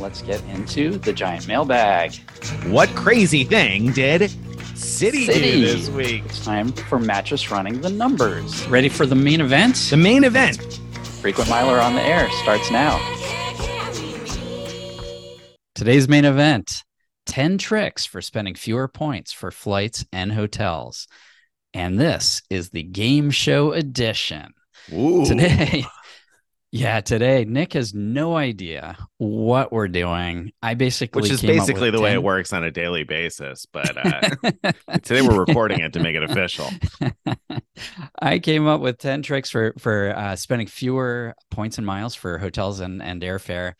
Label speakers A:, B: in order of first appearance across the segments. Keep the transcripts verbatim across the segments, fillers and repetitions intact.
A: let's get into the giant mailbag.
B: What crazy thing did City,
A: City.
B: do this week?
A: It's time for Mattress Running the Numbers. Ready for the main event?
B: The main event.
A: Frequent Miler on the air starts now. Today's main event, ten tricks for spending fewer points for flights and hotels. And this is the game show edition.
B: Ooh.
A: Today, yeah, today, Nick has no idea what we're doing. I basically
B: Which is
A: came up
B: basically
A: with
B: the way
A: ten
B: it works on a daily basis. But uh, today we're recording it to make it official.
A: I came up with ten tricks for, for uh, spending fewer points and miles for hotels and, and airfare.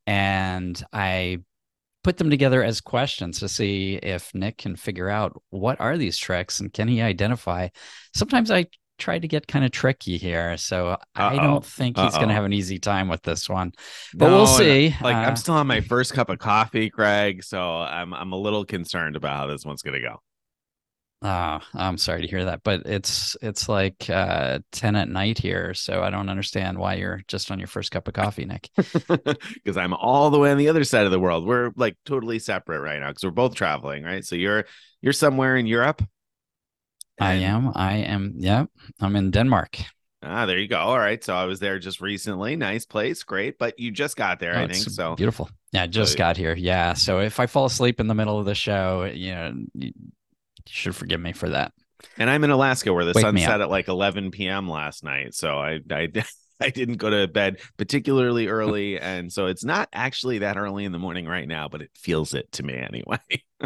A: And I put them together as questions to see if Nick can figure out what are these tricks and can he identify. Sometimes I try to get kind of tricky here, so Uh-oh. I don't think he's going to have an easy time with this one, but
B: no,
A: we'll see.
B: Like uh, I'm still on my
A: uh,
B: first cup of coffee, Greg, so I'm I'm a little concerned about how this one's going to go.
A: Oh, I'm sorry to hear that, but it's it's like uh, ten at night here, so I don't understand why you're just on your first cup of coffee, Nick.
B: Because I'm all the way on the other side of the world. We're like totally separate right now because we're both traveling, right? So you're you're somewhere in Europe.
A: I am. I am. Yeah, I'm in Denmark.
B: Ah, there you go. All right. So I was there just recently. Nice place. Great. But you just got there, oh, I think. So
A: beautiful. Yeah, I just so, got here. Yeah. So if I fall asleep in the middle of the show, you know, you should forgive me for that.
B: And I'm in Alaska where the
A: Wake
B: sun set at like eleven p.m. last night. So I, I, I didn't go to bed particularly early. And so it's not actually that early in the morning right now, but it feels it to me anyway.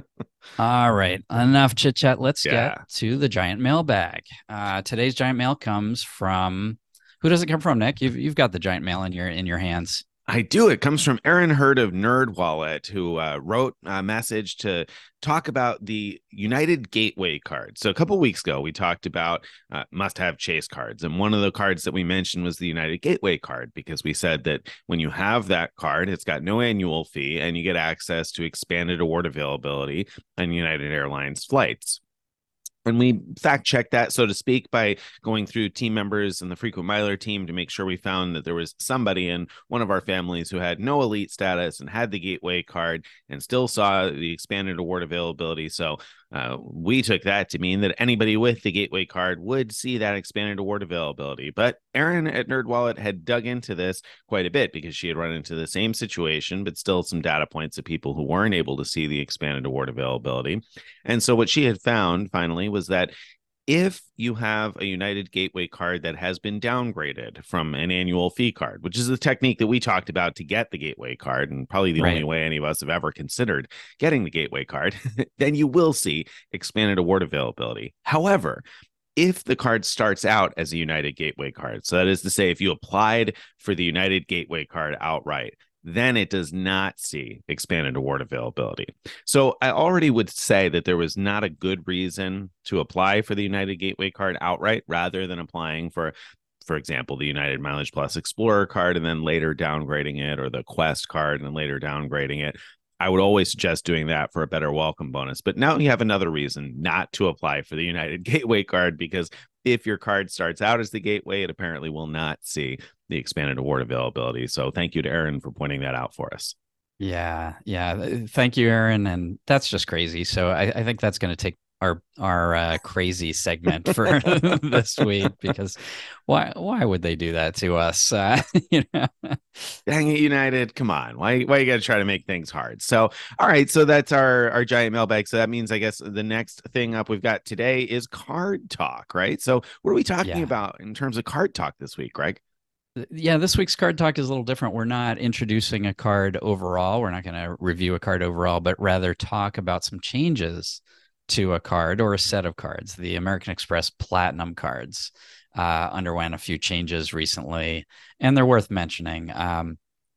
A: All right. Enough chit chat. Let's
B: yeah.
A: get to the giant mailbag. Uh, today's giant mail comes from, who does it come from, Nick? You've, you've got the giant mail in your, in your hands.
B: I do. It comes from Aaron Hurd of NerdWallet, who uh, wrote a message to talk about the United Gateway card. So a couple of weeks ago, we talked about uh, must-have Chase cards. And one of the cards that we mentioned was the United Gateway card, because we said that when you have that card, it's got no annual fee and you get access to expanded award availability on United Airlines flights. And we fact checked that, so to speak, by going through team members and the Frequent Miler team to make sure we found that there was somebody in one of our families who had no elite status and had the Gateway card and still saw the expanded award availability. So uh, we took that to mean that anybody with the Gateway card would see that expanded award availability. But Erin at NerdWallet had dug into this quite a bit because she had run into the same situation, but still some data points of people who weren't able to see the expanded award availability. And so what she had found finally was that if you have a United Gateway card that has been downgraded from an annual fee card, which is the technique that we talked about to get the Gateway card, and probably the right. only way any of us have ever considered getting the Gateway card, then you will see expanded award availability. However, if the card starts out as a United Gateway card, so that is to say, if you applied for the United Gateway card outright, then it does not see expanded award availability. So I already would say that there was not a good reason to apply for the United Gateway card outright rather than applying for, for example, the United Mileage Plus Explorer card and then later downgrading it, or the Quest card and then later downgrading it. I would always suggest doing that for a better welcome bonus. But now you have another reason not to apply for the United Gateway card, because if your card starts out as the Gateway, it apparently will not see the expanded award availability. So thank you to Aaron for pointing that out for us.
A: Yeah. Yeah. Thank you, Aaron. And that's just crazy. So I, I think that's going to take our our uh, crazy segment for this week, because why why would they do that to us? Uh, you know,
B: dang it, United! Come on, why why you got to try to make things hard? So, all right, so that's our our giant mailbag. So that means, I guess, the next thing up we've got today is card talk, right? So what are we talking
A: yeah.
B: about in terms of card talk this week, Greg?
A: Yeah, this week's card talk is a little different. We're not introducing a card overall. We're not going to review a card overall, but rather talk about some changes to a card or a set of cards. The American Express Platinum cards uh, underwent a few changes recently, and they're worth mentioning. Um,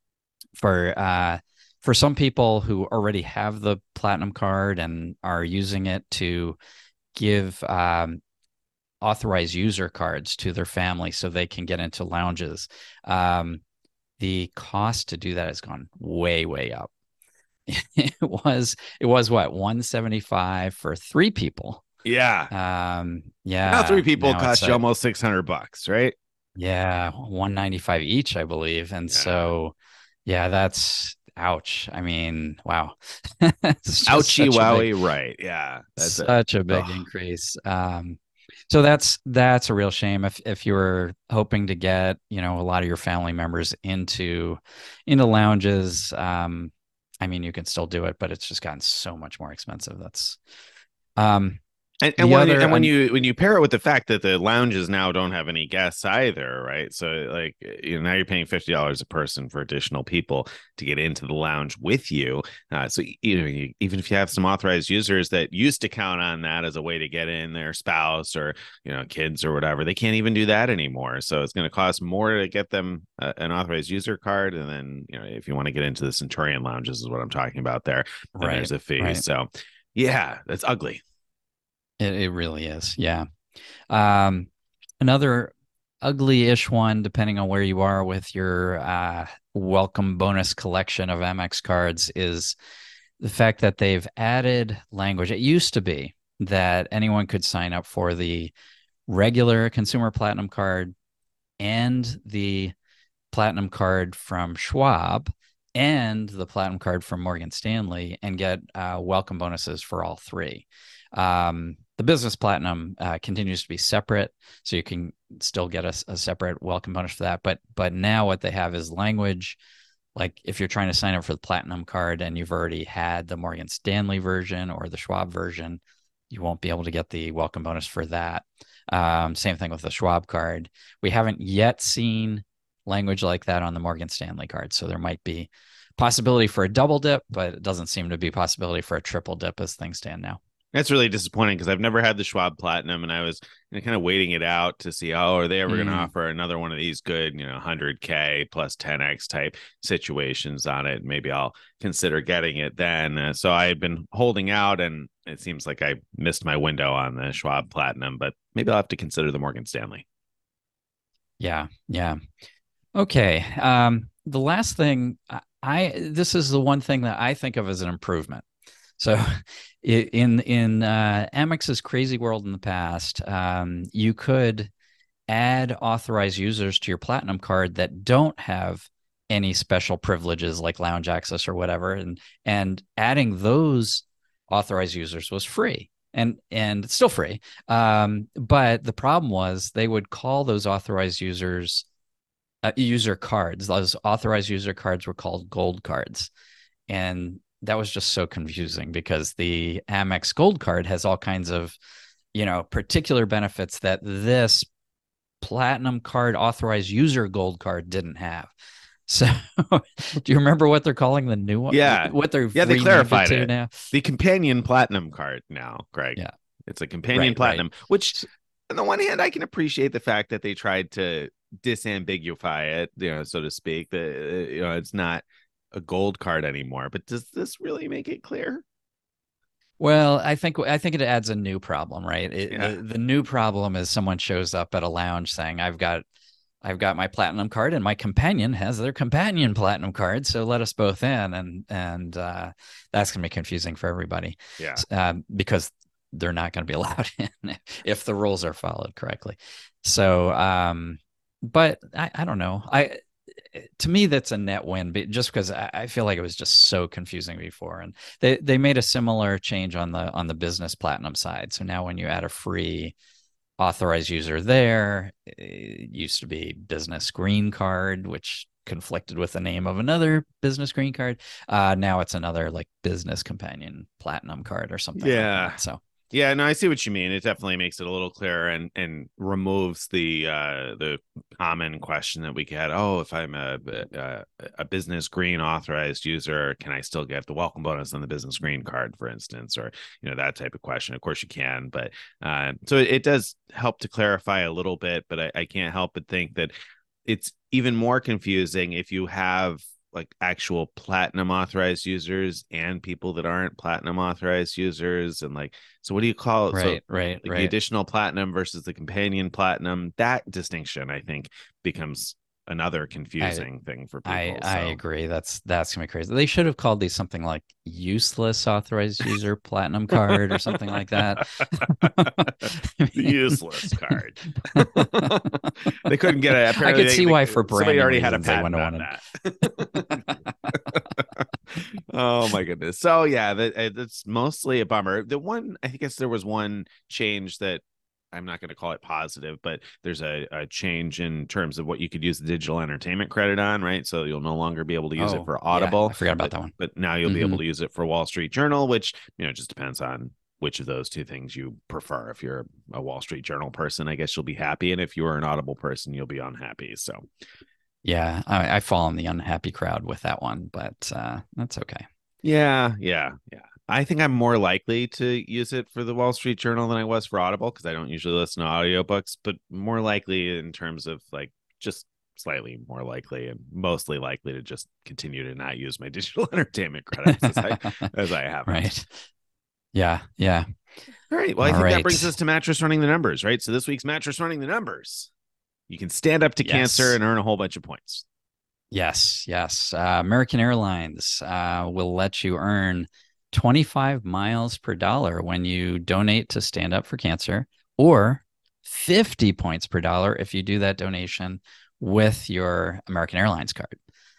A: for uh, for some people who already have the Platinum card and are using it to give um, authorized user cards to their family so they can get into lounges, um, the cost to do that has gone way, way up. it was it was what, one seventy-five for three people.
B: Yeah.
A: Um, yeah.
B: Now three people
A: now
B: cost you uh, almost six hundred bucks, right?
A: Yeah, one ninety-five each, I believe. And
B: yeah.
A: so, yeah, that's ouch. I mean, wow. It's just
B: Ouchie
A: such a big,
B: wowie, right? Yeah, that's it.
A: such a big
B: Oh,
A: increase. Um, so that's that's a real shame. If if you were hoping to get, you know, a lot of your family members into into lounges, um, I mean, you can still do it, but it's just gotten so much more expensive. That's um
B: And, and
A: the
B: when
A: other
B: and when
A: and
B: you when you pair it with the fact that the lounges now don't have any guests either, right? So like you know now you're paying fifty dollars a person for additional people to get into the lounge with you. Uh, so you know you, even if you have some authorized users that used to count on that as a way to get in their spouse or you know kids or whatever, they can't even do that anymore. So it's going to cost more to get them uh, an authorized user card, and then you know if you want to get into the Centurion lounges is what I'm talking about there, then
A: right,
B: there's a fee.
A: right.
B: So yeah, that's ugly.
A: It it really is. Yeah. Um, another ugly-ish one, depending on where you are with your uh, welcome bonus collection of Amex cards, is the fact that they've added language. It used to be that anyone could sign up for the regular consumer platinum card and the platinum card from Schwab and the platinum card from Morgan Stanley and get uh, welcome bonuses for all three. Um, the business platinum uh, continues to be separate, so you can still get a, a separate welcome bonus for that. But but now what they have is language. Like if you're trying to sign up for the platinum card and you've already had the Morgan Stanley version or the Schwab version, you won't be able to get the welcome bonus for that. Um, same thing with the Schwab card. We haven't yet seen language like that on the Morgan Stanley card, so there might be possibility for a double dip, but it doesn't seem to be possibility for a triple dip as things stand now.
B: That's really disappointing because I've never had the Schwab Platinum, and I was you know, kind of waiting it out to see, oh, are they ever going to
A: Mm,
B: offer another one of these good, you know, one hundred K plus ten X type situations on it? Maybe I'll consider getting it then. Uh, so I had been holding out, and it seems like I missed my window on the Schwab Platinum, but maybe I'll have to consider the Morgan Stanley.
A: yeah, yeah. Okay. Um, the last thing I, I this is the one thing that I think of as an improvement. So in in uh, Amex's crazy world in the past, um, you could add authorized users to your platinum card that don't have any special privileges like lounge access or whatever, and and adding those authorized users was free. And and it's still free. Um, but the problem was they would call those authorized users uh, user cards. Those authorized user cards were called gold cards. And that was just so confusing because the Amex Gold card has all kinds of, you know, particular benefits that this platinum card authorized user gold card didn't have. So do you remember what they're calling the new one?
B: Yeah.
A: What they're
B: Yeah, they
A: renamed
B: clarified
A: to
B: it.
A: now?
B: The companion platinum card now, Greg.
A: Yeah.
B: It's a companion
A: Right,
B: platinum,
A: right.
B: which on the one hand, I can appreciate the fact that they tried to disambiguify it, you know, so to speak. That you know, it's not a gold card anymore. But does this really make it clear?
A: Well, I think I think it adds a new problem, right? It,
B: Yeah.
A: the the new problem is someone shows up at a lounge saying, "I've got I've got my platinum card and my companion has their companion platinum card, so let us both in," and and uh, that's gonna be confusing for everybody,
B: Yeah.
A: um, because they're not going to be allowed in if the rules are followed correctly. So, um, but I, I don't know. I to me that's a net win, just because I, I feel like it was just so confusing before, and they they made a similar change on the on the business platinum side. So now when you add a free authorized user there, it used to be business green card, which conflicted with the name of another business green card. Uh, now it's another like business companion platinum card or something
B: Yeah.
A: like that. So
B: Yeah, no, I see what you mean. It definitely makes it a little clearer and and removes the uh the common question that we get. Oh, if I'm a a, a business green authorized user, can I still get the welcome bonus on the business green card, for instance, or you know that type of question? Of course you can, but uh, so it, it does help to clarify a little bit. But I, I can't help but think that it's even more confusing if you have like actual platinum authorized users and people that aren't platinum authorized users, and like so what do you call it? So
A: right, right,
B: like the
A: right.
B: additional platinum versus the companion platinum, that distinction I think becomes another
A: I
B: confusing thing for
A: I
B: people.
A: I
B: So
A: agree. That's that's gonna be crazy. They should have called these something like useless authorized user platinum card or something like that. I
B: the
A: mean,
B: useless card. They couldn't get it.
A: I
B: Apparently
A: could
B: they,
A: see why
B: they
A: for
B: somebody
A: branding
B: already had a
A: reasons they
B: patent
A: wouldn't
B: on
A: have
B: that. Oh my goodness. So yeah, that uh, that's mostly a bummer. The one, I guess there was one change that I'm not going to call it positive, but there's a, a change in terms of what you could use the digital entertainment credit on, right? So you'll no longer be able to use it
A: Oh,
B: for
A: yeah, I
B: Audible,
A: forgot about
B: but
A: that one.
B: but now you'll be
A: Hmm.
B: able to use it for Wall Street Journal, which, you know, just depends on which of those two things you prefer. If you're a Wall Street Journal person, I guess you'll be happy, and if you're an Audible person, you'll be unhappy. So
A: Yeah, I, I fall in the unhappy crowd with that one, but uh, that's okay.
B: yeah, yeah, yeah. I think I'm more likely to use it for the Wall Street Journal than I was for Audible because I don't usually listen to audiobooks, but more likely in terms of like just slightly more likely and mostly likely to just continue to not use my digital entertainment credits as I as I haven't.
A: Right. Yeah, yeah.
B: All right. Well, I
A: All
B: think that brings
A: right.
B: us to Mattress Running the Numbers, right? So this week's Mattress Running the Numbers. You can stand up to cancer
A: Yes.
B: and earn a whole bunch of points.
A: Yes, yes. Uh, American Airlines uh, will let you earn twenty-five miles per dollar when you donate to Stand Up for Cancer, or fifty points per dollar if you do that donation with your American Airlines card.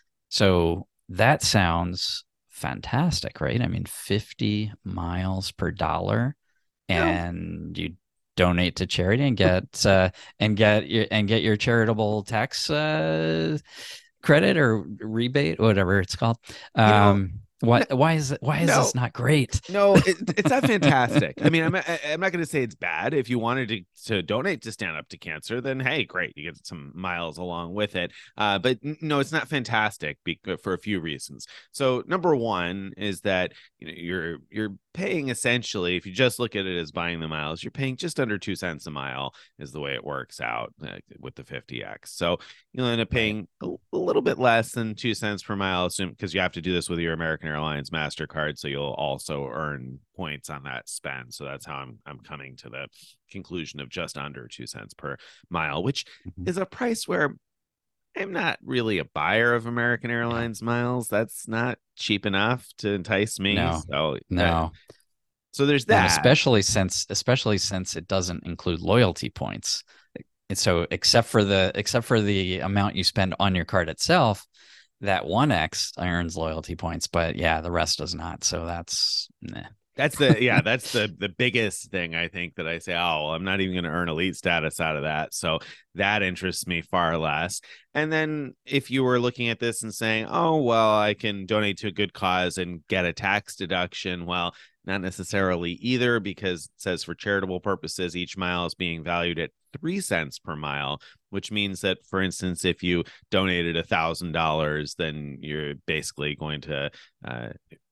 A: So that sounds fantastic, right? I mean, fifty miles per dollar,
B: Well,
A: and you donate to charity and get uh, and get your and get your charitable tax uh, credit or rebate, whatever it's called.
B: you know,
A: Um, what? Why is it? Why is
B: no,
A: this not great?
B: No, it, it's not fantastic. I mean, I'm I'm not going to say it's bad. If you wanted to to donate to Stand Up to Cancer, then hey, great, you get some miles along with it. Uh, but no, it's not fantastic for a few reasons. So number one is that, you know, you're you're paying essentially, if you just look at it as buying the miles, you're paying just under two cents a mile is the way it works out uh, with the fifty X. So you'll end up
A: Right.
B: paying a, a little bit less than two cents per mile, because you have to do this with your American Airlines MasterCard. So you'll also earn points on that spend. So that's how I'm I'm coming to the conclusion of just under two cents per mile, which
A: Mhm.
B: is a price where I'm not really a buyer of American
A: Yeah.
B: Airlines miles. That's not cheap enough to entice me.
A: No.
B: So that
A: No.
B: so there's
A: And
B: that.
A: especially since especially since it doesn't include loyalty points. And so except for the except for the amount you spend on your card itself, that one X earns loyalty points, but yeah, the rest does not. So that's nah.
B: That's the yeah, that's the the biggest thing I think that I say, oh, well, I'm not even going to earn elite status out of that. So that interests me far less. And then if you were looking at this and saying, oh, well, I can donate to a good cause and get a tax deduction, well, not necessarily either, because it says for charitable purposes, each mile is being valued at three cents per mile, which means that, for instance, if you donated a thousand dollars, then you're basically going to uh,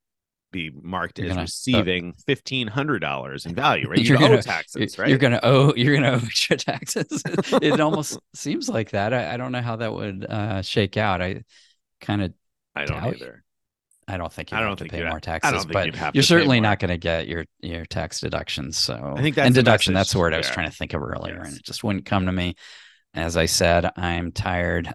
B: be marked
A: You're
B: as
A: gonna uh,
B: receiving fifteen hundred dollars in value, right?
A: you're
B: You'd owe
A: gonna
B: taxes,
A: you're
B: right?
A: gonna owe you're gonna owe extra taxes. It almost seems like that. I, I don't know how that would uh, shake out. I kind of
B: I don't
A: doubt.
B: either.
A: I don't think
B: I
A: you'd have
B: don't
A: to
B: think
A: pay
B: you.
A: more
B: I
A: taxes,
B: don't think
A: but
B: you'd have
A: you're
B: to pay
A: certainly
B: more.
A: not going to get your your tax deductions.
B: I
A: So,
B: think that's
A: and
B: the
A: deduction, that's the
B: message
A: word I was
B: there.
A: trying to think of earlier, and
B: Yes.
A: it just wouldn't come to me. As I said, I'm tired.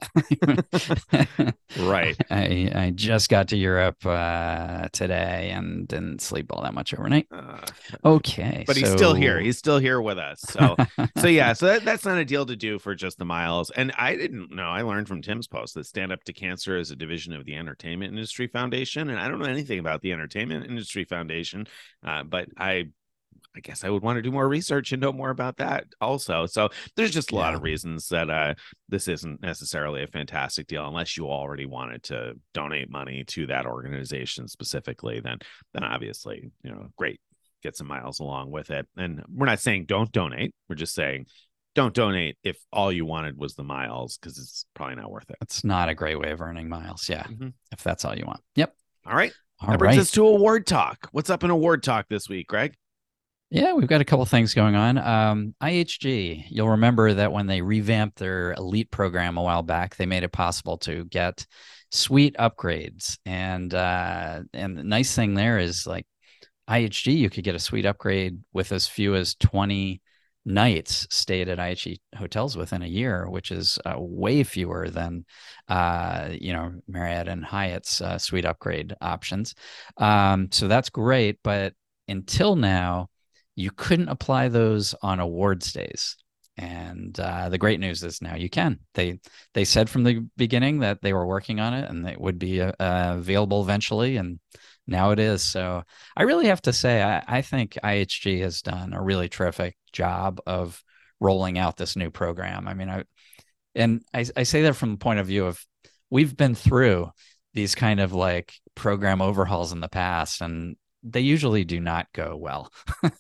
B: Right.
A: I I just got to Europe uh, today and didn't sleep all that much overnight.
B: Uh,
A: Okay,
B: but he's still here.
A: so
B: He's still here with us. So, so yeah. So that, that's not a deal to do for just the miles. And I didn't know. I learned from Tim's post that Stand Up to Cancer is a division of the Entertainment Industry Foundation, and I don't know anything about the Entertainment Industry Foundation, uh, but I I guess I would want to do more research and know more about that also. So there's just a lot
A: yeah,
B: of reasons that uh, this isn't necessarily a fantastic deal unless you already wanted to donate money to that organization specifically. Then, then obviously, you know, great, get some miles along with it. And we're not saying don't donate. We're just saying don't donate if all you wanted was the miles, because it's probably not worth it.
A: it's not a great way of earning miles. Yeah,
B: Mm-hmm.
A: if that's all you want. Yep.
B: All right.
A: All
B: That brings
A: right.
B: us to award talk. What's up in award talk this week, Greg?
A: Yeah, we've got a couple things going on. Um, I H G, you'll remember that when they revamped their elite program a while back, they made it possible to get suite upgrades. And uh, and the nice thing there is, like, I H G, you could get a suite upgrade with as few as twenty nights stayed at I H G hotels within a year, which is uh, way fewer than uh, you know, Marriott and Hyatt's uh, suite upgrade options. Um, so that's great, but until now, you couldn't apply those on awards days. And uh, the great news is now you can. They they said from the beginning that they were working on it and it would be uh, available eventually, and now it is. So I really have to say, I, I think I H G has done a really terrific job of rolling out this new program. I mean, I and I, I say that from the point of view of we've been through these kind of like program overhauls in the past, and they usually do not go well.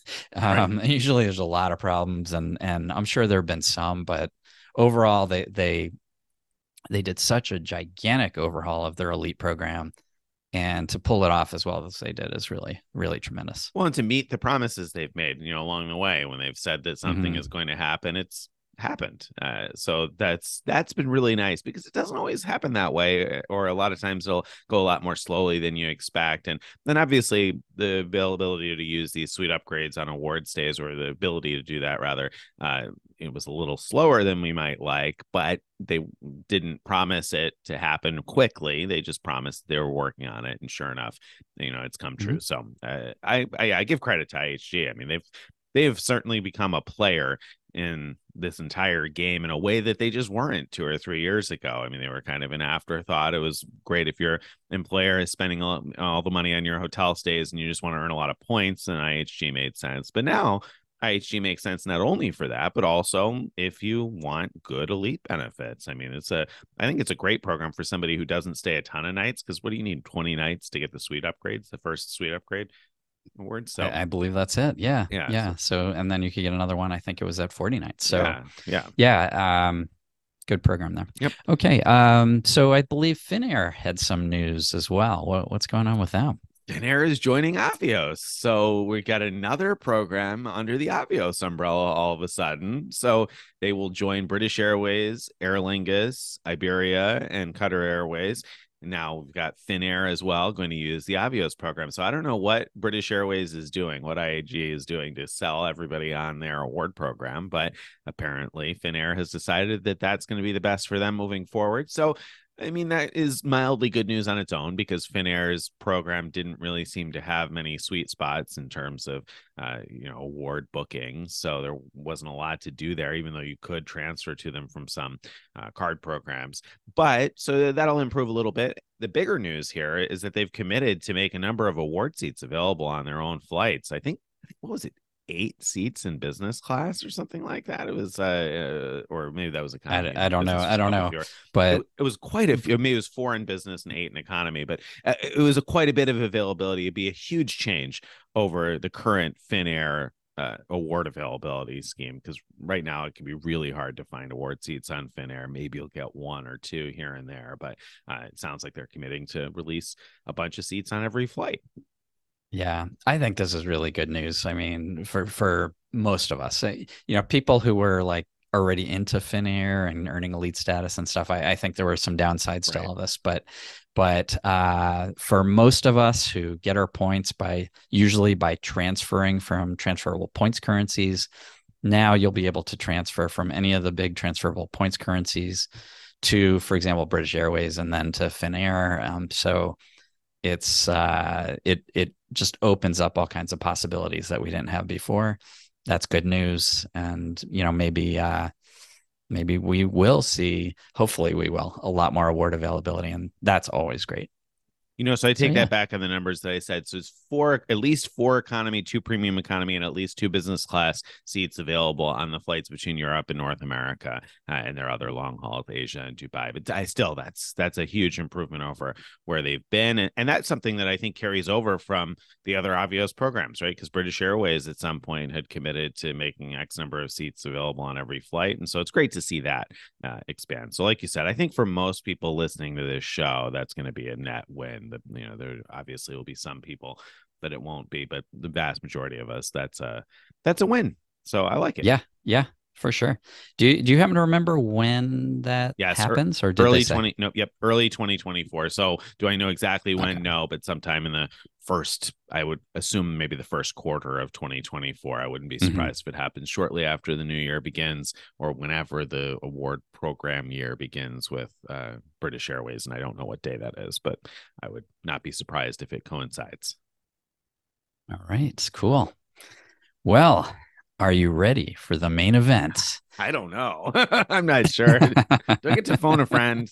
A: um,
B: Right.
A: Usually there's a lot of problems, and and I'm sure there have been some, but overall they they they did such a gigantic overhaul of their elite program, and to pull it off as well as they did is really really tremendous.
B: Well, and to meet the promises they've made, you know, along the way when they've said that something
A: Mm-hmm.
B: is going to happen, it's happened. Uh, so that's that's been really nice because it doesn't always happen that way, or a lot of times it'll go a lot more slowly than you expect. And then obviously the availability to use these suite upgrades on award stays, or the ability to do that rather, uh, it was a little slower than we might like, but they didn't promise it to happen quickly. They just promised they were working on it, and sure enough, you know, it's come
A: Mm-hmm.
B: true. So uh, I, I I give credit to I H G. I mean, they've they've certainly become a player in this entire game in a way that they just weren't two or three years ago. I mean, they were kind of an afterthought. It was great if your employer is spending all, all the money on your hotel stays and you just want to earn a lot of points, and I H G made sense. But now I H G makes sense not only for that, but also if you want good elite benefits. I mean, it's a, I think it's a great program for somebody who doesn't stay a ton of nights, because what do you need, twenty nights to get the suite upgrades, the first suite upgrade award? So,
A: I, I believe that's it. Yeah.
B: yeah.
A: Yeah.
B: So,
A: So, and then you could get another one. I think it was at forty nights. So,
B: yeah. Yeah.
A: yeah. Um, good program there.
B: Yep.
A: Okay. Um, so I believe Finnair had some news as well. What, what's going on with them?
B: Finnair is joining Avios. So we got another program under the Avios umbrella all of a sudden. So they will join British Airways, Aer Lingus, Iberia, and Qatar Airways. Now we've got Finnair as well going to use the Avios program. So I don't know what British Airways is doing, what I A G is doing to sell everybody on their award program, but apparently Finnair has decided that that's going to be the best for them moving forward. So I mean, that is mildly good news on its own, because Finnair's program didn't really seem to have many sweet spots in terms of, uh, you know, award bookings. So there wasn't a lot to do there, even though you could transfer to them from some uh, card programs. But so that'll improve a little bit. The bigger news here is that they've committed to make a number of award seats available on their own flights. I think, I think what was it? Eight seats in business class or something like that. It was, uh, uh or maybe that was economy.
A: I, I don't know. I don't know.
B: It,
A: But
B: it was quite a few. Maybe it was four in business and eight in economy, but uh, it was a quite a bit of availability. It'd be a huge change over the current Finnair uh, award availability scheme, because right now it can be really hard to find award seats on Finnair. Maybe you'll get one or two here and there, but uh, it sounds like they're committing to release a bunch of seats on every flight.
A: yeah, I think this is really good news. I mean, for for most of us, you know, people who were like already into Finnair and earning elite status and stuff, I, I think there were some downsides to
B: Right.
A: all this, but but uh, for most of us who get our points by usually by transferring from transferable points currencies, now you'll be able to transfer from any of the big transferable points currencies to, for example, British Airways and then to Finnair. Um, so it's uh, it it just opens up all kinds of possibilities that we didn't have before. That's good news, and you know maybe uh, maybe we will see. Hopefully, we will a lot more award availability, and that's always great.
B: You know, so I
A: So
B: take
A: yeah,
B: that back on the numbers that I said. So it's four, at least four economy, two premium economy, and at least two business class seats available on the flights between Europe and North America, uh, and their other long haul to Asia and Dubai. But I still, that's that's a huge improvement over where they've been, and, and that's something that I think carries over from the other Avios programs, right? Because British Airways at some point had committed to making X number of seats available on every flight, and so it's great to see that uh, expand. So, like you said, I think for most people listening to this show, that's going to be a net win. That, you know, there obviously will be some people that it won't be, but the vast majority of us, that's a that's a win. So I like it.
A: yeah, yeah, for sure. Do you, do you happen to remember when that
B: Yes, er,
A: happens, or did they
B: early
A: say?
B: twenty. No, yep, early twenty twenty-four. So do I know exactly when?
A: Okay.
B: No, but sometime in the first, I would assume maybe the first quarter of twenty twenty-four. I wouldn't be
A: Mhm.
B: surprised if it happens shortly after the new year begins, or whenever the award program year begins with uh, British Airways. And I don't know what day that is, but I would not be surprised if it coincides.
A: All right, cool. Well, Are you ready for the main event?
B: I don't know. I'm not sure. Do I get to phone a friend?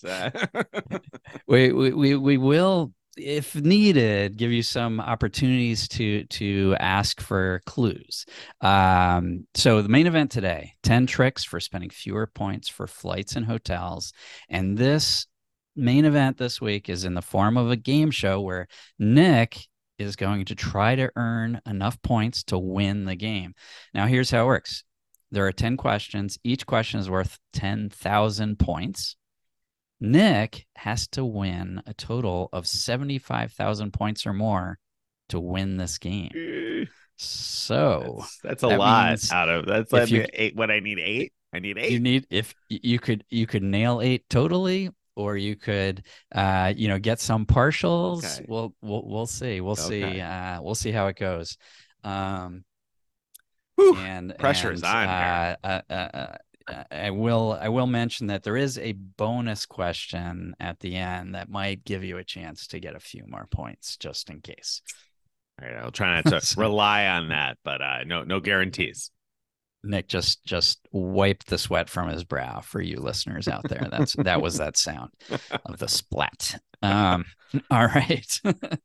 A: we, we we we will, if needed, give you some opportunities to to ask for clues. Um, so the main event today: ten tricks for spending fewer points for flights and hotels. And this main event this week is in the form of a game show where Nick is going to try to earn enough points to win the game. Now, here's how it works. There are ten questions. Each question is worth ten thousand points. Nick has to win a total of seventy-five thousand points or more to win this game. So
B: that's, that's a
A: that
B: lot out of that's like
A: you,
B: eight. What I need eight. I need eight.
A: You need if you could you could nail eight totally, or you could uh you know get some partials. Okay. We'll we'll we'll see. We'll okay. see. Uh, we'll see how it goes. Um,
B: Whew, and pressure is on
A: uh, uh, uh, uh, I will I will mention that there is a bonus question at the end that might give you a chance to get a few more points, just in case.
B: All right, I'll try not to so, rely on that, but uh, no no guarantees.
A: Nick just just wiped the sweat from his brow for you listeners out there. That's that was that sound of the splat. Um, all right,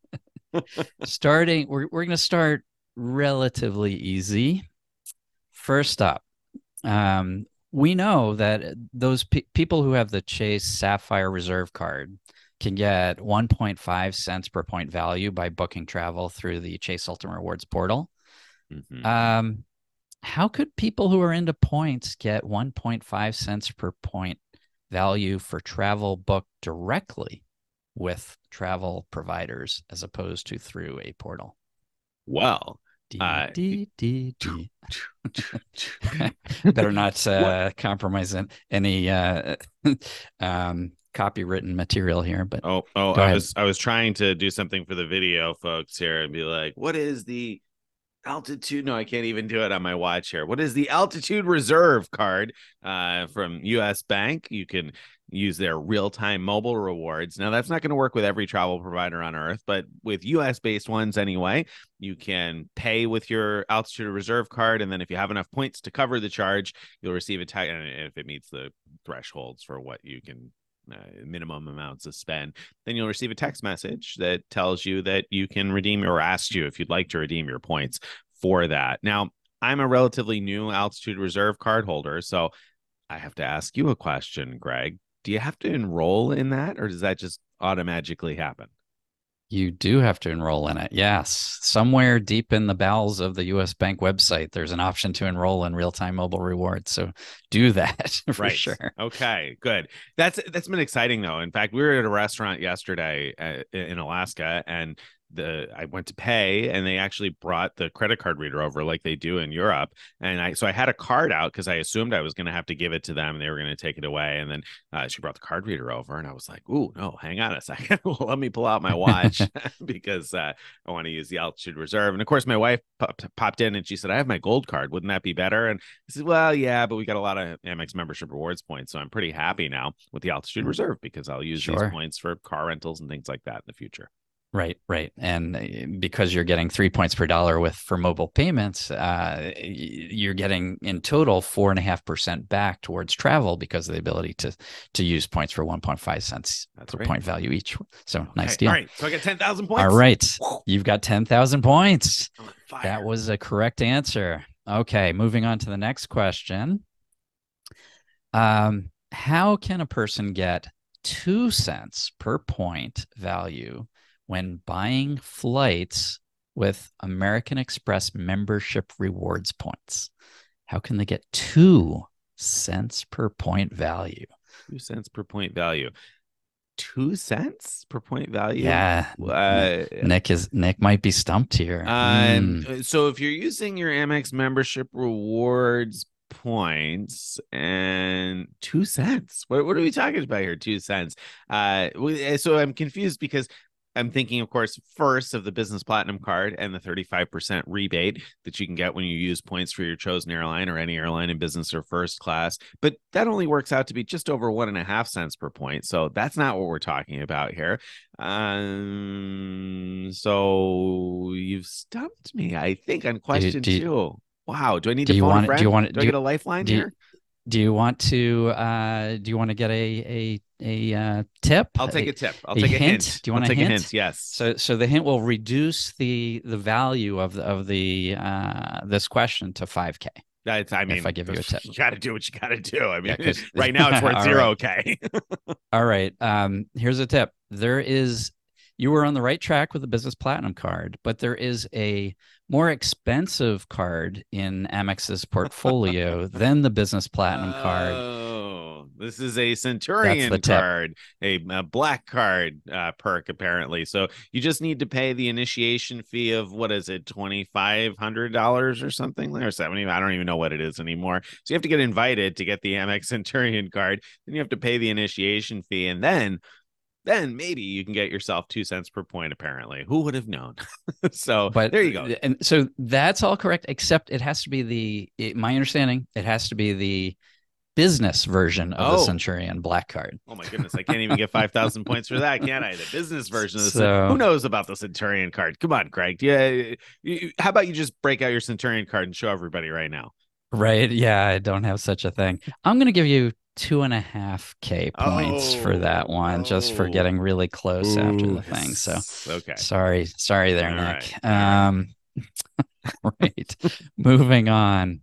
A: starting we're we're gonna start relatively easy. First up, um, we know that those pe- people who have the Chase Sapphire Reserve card can get one point five cents per point value by booking travel through the Chase Ultimate Rewards portal. Mm-hmm. Um, how could people who are into points get one point five cents per point value for travel booked directly with travel providers as opposed to through a portal?
B: Well,
A: Uh, D, D, D. Better not uh, compromise any uh, um, copywritten material here. But
B: oh, oh, I ahead. was I was trying to do something for the video folks here and be like, what is the altitude? No, I can't even do it on my watch here. What is the Altitude Reserve card uh, from U S Bank? You can use their real-time mobile rewards. Now, that's not going to work with every travel provider on Earth, but with U S-based ones anyway, you can pay with your Altitude Reserve card, and then if you have enough points to cover the charge, you'll receive a tag, and if it meets the thresholds for what you can Uh, minimum amounts of spend, then you'll receive a text message that tells you that you can redeem or asks you if you'd like to redeem your points for that. Now, I'm a relatively new Altitude Reserve card holder, so I have to ask you a question, Greg. Do you have to enroll in that, or does that just automatically happen?
A: You do have to enroll in it. Yes. Somewhere deep in the bowels of the U S Bank website, there's an option to enroll in real-time mobile rewards. So do that for right. sure.
B: Okay, good. That's that's been exciting though. In fact, we were at a restaurant yesterday uh, in Alaska, and the I went to pay, and they actually brought the credit card reader over like they do in Europe. And I so I had a card out because I assumed I was going to have to give it to them and they were going to take it away. And then uh, she brought the card reader over, and I was like, "Ooh, no, hang on a second, let me pull out my watch because uh, I want to use the Altitude Reserve." And of course, my wife popped, popped in and she said, "I have my gold card. Wouldn't that be better?" And I said, "Well, yeah, but we got a lot of Amex membership rewards points, so I'm pretty happy now with the Altitude Reserve because I'll use sure. these points for car rentals and things like that in the future."
A: Right, right. And because you're getting three points per dollar with for mobile payments, uh, you're getting in total four and a half percent back towards travel because of the ability to to use points for one point five cents That's per right. point value each. So okay. nice deal.
B: All right, so I got ten thousand points.
A: All right, you've got ten thousand points. That was a correct answer. Okay, moving on to the next question. Um, how can a person get two cents per point value when buying flights with American Express membership rewards points? How can they get two cents per point value?
B: Two cents per point value. Two cents per point value?
A: Yeah. Uh, Nick is Nick might be stumped here.
B: Um, mm. So if you're using your Amex membership rewards points and two cents, what, what are we talking about here? Two cents. Uh, so I'm confused because I'm thinking, of course, first of the Business Platinum card and the thirty-five percent rebate that you can get when you use points for your chosen airline or any airline in business or first class. But that only works out to be just over one and a half cents per point. So that's not what we're talking about here. Um, so you've stumped me, I think, on question
A: do, do,
B: two. Wow. Do I need
A: Do
B: to
A: you
B: phone a
A: want do you
B: friend?
A: want
B: Do I
A: do
B: get a lifeline
A: do
B: here?
A: do you want to uh do you want to get a a a uh, tip,
B: I'll take
A: a,
B: a tip. I'll
A: a
B: take a
A: hint?
B: hint.
A: Do you
B: I'll
A: want a
B: take a hint.
A: hint?
B: Yes.
A: So so the hint will reduce the the value of the of the uh this question to five K
B: That's, I
A: if I
B: mean,
A: give you a tip.
B: you got to do what you got to do. I
A: Yeah,
B: mean,
A: because
B: right now it's worth
A: all
B: zero.
A: right.
B: Okay.
A: All right. Um, here's a tip. There is, you were on the right track with the Business Platinum card, but there is a more expensive card in Amex's portfolio than the Business Platinum card.
B: Oh, this is a
A: That's the
B: Centurion
A: tip.
B: card, a, a black card uh, perk, apparently. So you just need to pay the initiation fee of what is it, twenty-five hundred dollars or something, or seventy. I don't even know what it is anymore. So you have to get invited to get the Amex Centurion card. Then you have to pay the initiation fee, and then then maybe you can get yourself two cents per point, apparently. Who would have known? So
A: But
B: there you go.
A: and so that's all correct, except it has to be the, it, my understanding, it has to be the business version of the
B: Oh,
A: Centurion Black card.
B: oh my goodness. I can't even get five thousand points for that, can I? The business version of this. Who
A: So,
B: knows about the Centurion card? Come on, Greg. Yeah. You, how about you just break out your Centurion card and show everybody right now?
A: right. Yeah, I don't have such a thing. I'm going to give you two and a half K points for that
B: Oh,
A: one, just for
B: oh.
A: getting really close after
B: Ooh,
A: the thing. So
B: okay.
A: sorry, sorry there,
B: All
A: Nick.
B: right. All right.
A: Um, right. Moving on.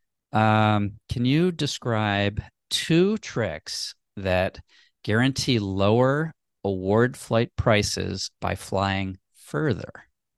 A: Um, can you describe two tricks that guarantee lower award flight prices by flying further?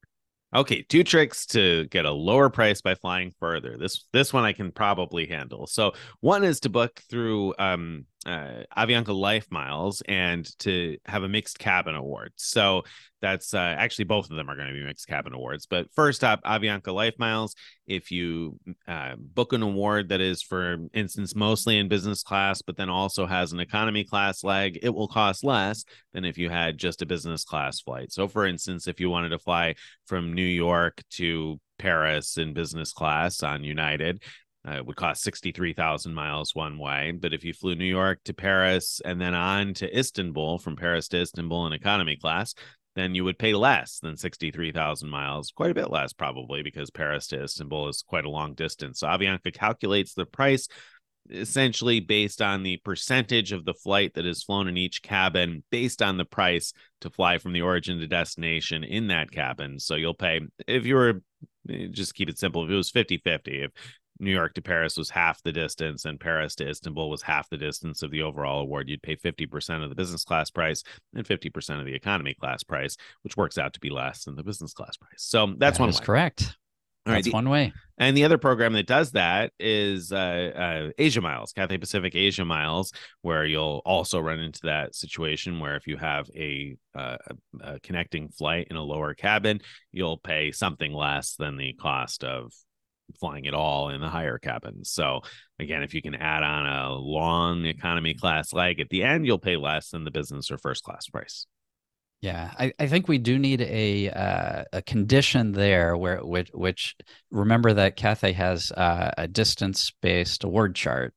B: Okay, two tricks to get a lower price by flying further. This this one I can probably handle. So one is to book through um, uh, Avianca Life Miles and to have a mixed cabin award. So that's uh, actually both of them are going to be mixed cabin awards. But first up, Avianca Life Miles. If you uh, book an award that is, for instance, mostly in business class, but then also has an economy class leg, it will cost less than if you had just a business class flight. So, for instance, if you wanted to fly from New York to Paris in business class on United, uh, it would cost sixty-three thousand miles one way. But if you flew New York to Paris and then on to Istanbul, from Paris to Istanbul in economy class, then you would pay less than sixty-three thousand miles, quite a bit less probably, because Paris to Istanbul is quite a long distance. So Avianca calculates the price essentially based on the percentage of the flight that is flown in each cabin, based on the price to fly from the origin to destination in that cabin. So you'll pay, if you were, just keep it simple, if it was fifty-fifty, if New York to Paris was half the distance and Paris to Istanbul was half the distance of the overall award, you'd pay fifty percent of the business class price and fifty percent of the economy class price, which works out to be less than the business class price. So that's
A: That
B: one
A: is
B: way.
A: correct.
B: All right.
A: That's one way.
B: And the other program that does that is uh, uh, Asia Miles, Cathay Pacific Asia Miles, where you'll also run into that situation where if you have a, uh, a connecting flight in a lower cabin, you'll pay something less than the cost of flying it all in the higher cabins. So again, if you can add on a long economy class leg at the end, you'll pay less than the business or first class price.
A: Yeah, I, I think we do need a uh, a condition there where which which remember that Cathay has uh, a distance based award chart.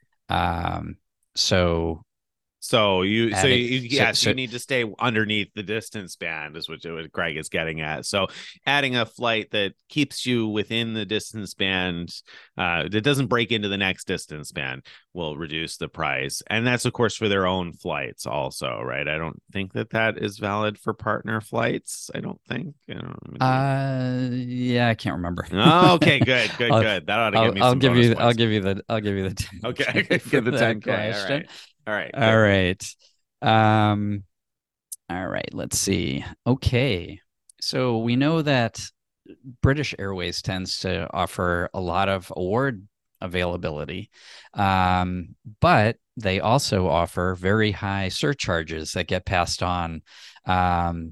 A: Um, so
B: So you, so
A: adding,
B: you,
A: so,
B: yes,
A: so
B: you need to stay underneath the distance band, is what, what Greg is getting at. So adding a flight that keeps you within the distance band, uh, that doesn't break into the next distance band, will reduce the price. And that's, of course, for their own flights also, right? I don't think that that is valid for partner flights. I don't think. I don't,
A: uh, yeah, I can't remember.
B: okay, good, good,
A: I'll,
B: good. That ought to
A: I'll,
B: give me
A: I'll
B: some
A: give
B: bonus
A: you
B: points.
A: I'll give you the I'll give you the ten
B: Okay,
A: K for
B: get the ten K. All
A: question.
B: right, all right,
A: All
B: good.
A: right. Um, all right, let's see. Okay. So we know that British Airways tends to offer a lot of award availability, um, but they also offer very high surcharges that get passed on. Um,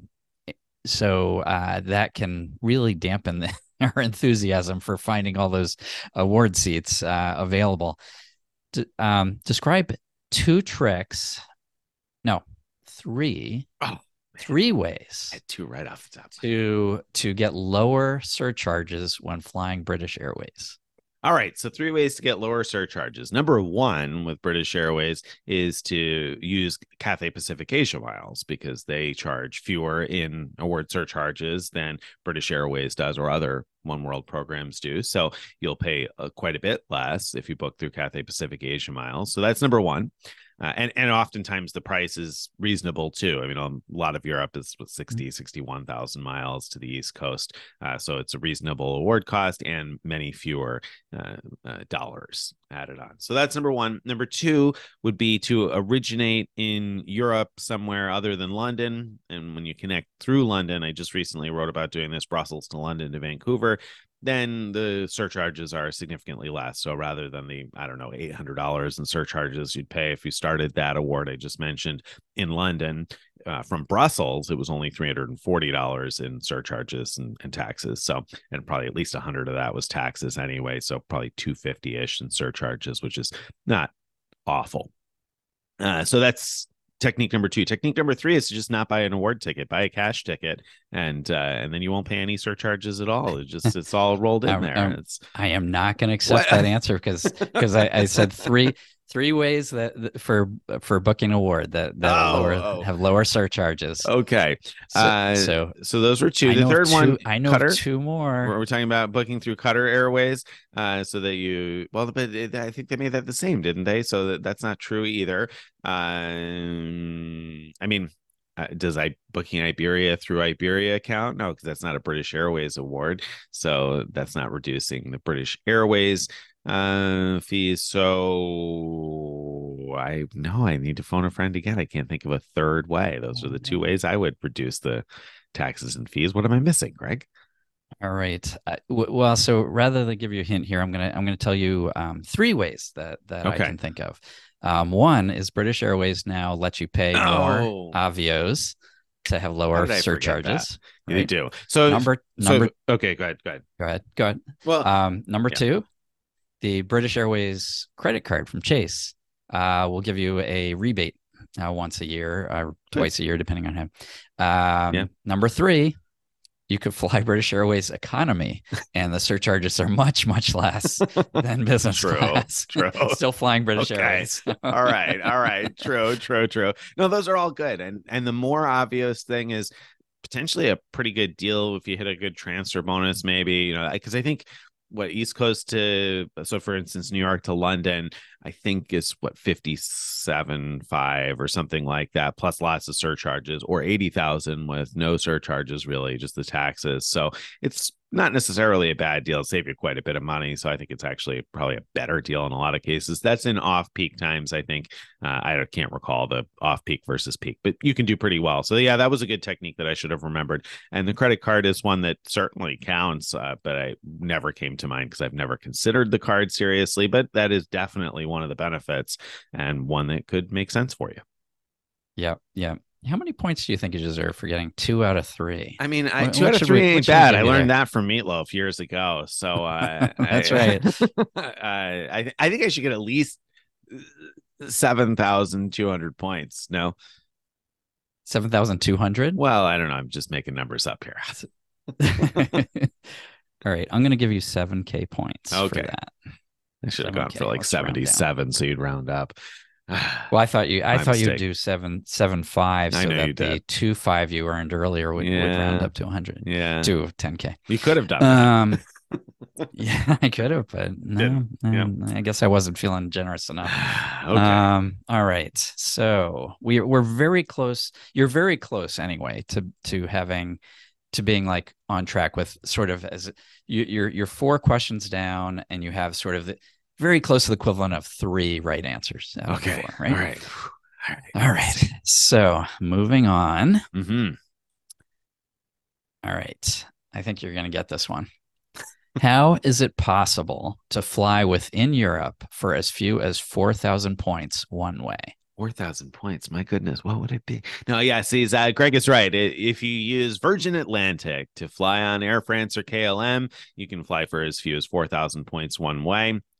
A: so uh, that can really dampen the, our enthusiasm for finding all those award seats uh, available. D- um, describe two tricks, no, three,
B: Oh,
A: three ways
B: I had two right off the top.
A: to to get lower surcharges when flying British Airways.
B: All right, so three ways to get lower surcharges. Number one with British Airways is to use Cathay Pacific Asia miles because they charge fewer in award surcharges than British Airways does or other One World programs do. So you'll pay uh, quite a bit less if you book through Cathay Pacific Asia miles. So that's number one. Uh, and, and oftentimes the price is reasonable too. I mean, a lot of Europe is with sixty, sixty-one thousand miles to the East Coast. Uh, so it's a reasonable award cost and many fewer uh, uh, dollars added on. So that's number one. Number two would be to originate in Europe somewhere other than London. And when you connect through London, I just recently wrote about doing this, Brussels to London to Vancouver, then the surcharges are significantly less. So rather than the, I don't know, eight hundred dollars in surcharges you'd pay if you started that award I just mentioned in London, uh, from Brussels, it was only three hundred forty dollars in surcharges and, and taxes. So, and probably at least one hundred of that was taxes anyway. So probably two hundred fifty-ish in surcharges, which is not awful. Uh, so that's technique number two. Technique number three is to just not buy an award ticket, buy a cash ticket, and uh, and then you won't pay any surcharges at all. It just it's all rolled in
A: I'm,
B: there.
A: I'm,
B: it's
A: I am not going to accept
B: what?
A: that answer because because I, I said three three ways that, that for for booking award that that
B: oh,
A: lower
B: oh.
A: have lower surcharges.
B: Okay,
A: so
B: uh,
A: so,
B: so those were two.
A: I
B: The third
A: two,
B: one,
A: I know
B: Qatar.
A: two more.
B: We're, we're talking about booking through Qatar Airways, uh, so that you well, but it, I think they made that the same, didn't they? So that, that's not true either. Um, I mean. Uh, does I booking Iberia through Iberia count? No, because that's not a British Airways award. So that's not reducing the British Airways uh, fees. So I know I need to phone a friend again. I can't think of a third way. Those are the two ways I would reduce the taxes and fees. What am I missing, Greg?
A: All right. Uh, w- well, so rather than give you a hint here, I'm gonna I'm gonna tell you um, three ways that that
B: Okay.
A: I can think of. Um, one is British Airways now let you pay
B: Oh.
A: more avios to have lower surcharges.
B: Right? They do. So
A: number
B: so,
A: number.
B: Okay, go ahead. Go ahead.
A: Go ahead. Go ahead.
B: Well,
A: um, number
B: yeah.
A: two, the British Airways credit card from Chase uh, will give you a rebate uh, once a year, or twice a year, depending on him. Um,
B: yeah.
A: Number three, you could fly British Airways economy, and the surcharges are much, much less than business
B: true,
A: class.
B: True.
A: Still flying British
B: okay.
A: Airways.
B: all right, all right, true, true, true. No, those are all good, and and the more obvious thing is potentially a pretty good deal if you hit a good transfer bonus, maybe, you know, because I think what East Coast to, so for instance, New York to London, I think is what fifty-seven five or something like that, plus lots of surcharges, or eighty thousand with no surcharges, really just the taxes. So it's not necessarily a bad deal. It'll save you quite a bit of money. So I think it's actually probably a better deal in a lot of cases. That's in off-peak times, I think. Uh, I can't recall the off-peak versus peak, but you can do pretty well. So yeah, that was a good technique that I should have remembered. And the credit card is one that certainly counts, uh, but I never came to mind because I've never considered the card seriously. But that is definitely one of the benefits and one that could make sense for you.
A: Yeah, yeah. How many points do you think you deserve for getting two out of three?
B: I mean, I,
A: what,
B: two
A: what
B: out of
A: three
B: we, ain't bad. I learned
A: there?
B: that from Meatloaf years ago. So uh,
A: that's
B: I,
A: right.
B: uh, I I think I should get at least seven thousand two hundred points. No,
A: seven thousand two hundred.
B: Well, I don't know. I'm just making numbers up here.
A: All right, I'm going to give you seven K points.
B: Okay.
A: For that.
B: I should have gone for like seventy-seven, so you'd round up.
A: Well, I thought you, I
B: My
A: thought
B: mistake.
A: you'd do seven, seven five, so
B: I know
A: that
B: you
A: the
B: did.
A: two five you earned earlier would,
B: Yeah.
A: would round up to one hundred.
B: Yeah,
A: to ten K.
B: You could have done that.
A: Um, yeah, I could have, but no,
B: Didn't.
A: um, I guess I wasn't feeling generous enough.
B: Okay.
A: Um, all right, so we we're very close. You're very close anyway to to having to being like on track with sort of as you, you're you're four questions down, and you have sort of the very close to the equivalent of three right answers. out of
B: Okay.
A: four, right?
B: All right. All right.
A: All right. So moving on.
B: Mm-hmm.
A: All right. I think you're going to get this one. How is it possible to fly within Europe for as few as four thousand points one way?
B: four thousand points. My goodness. What would it be? No, yeah. See, uh, Greg is right. If you use Virgin Atlantic to fly on Air France or K L M, you can fly for as few as four thousand points one way.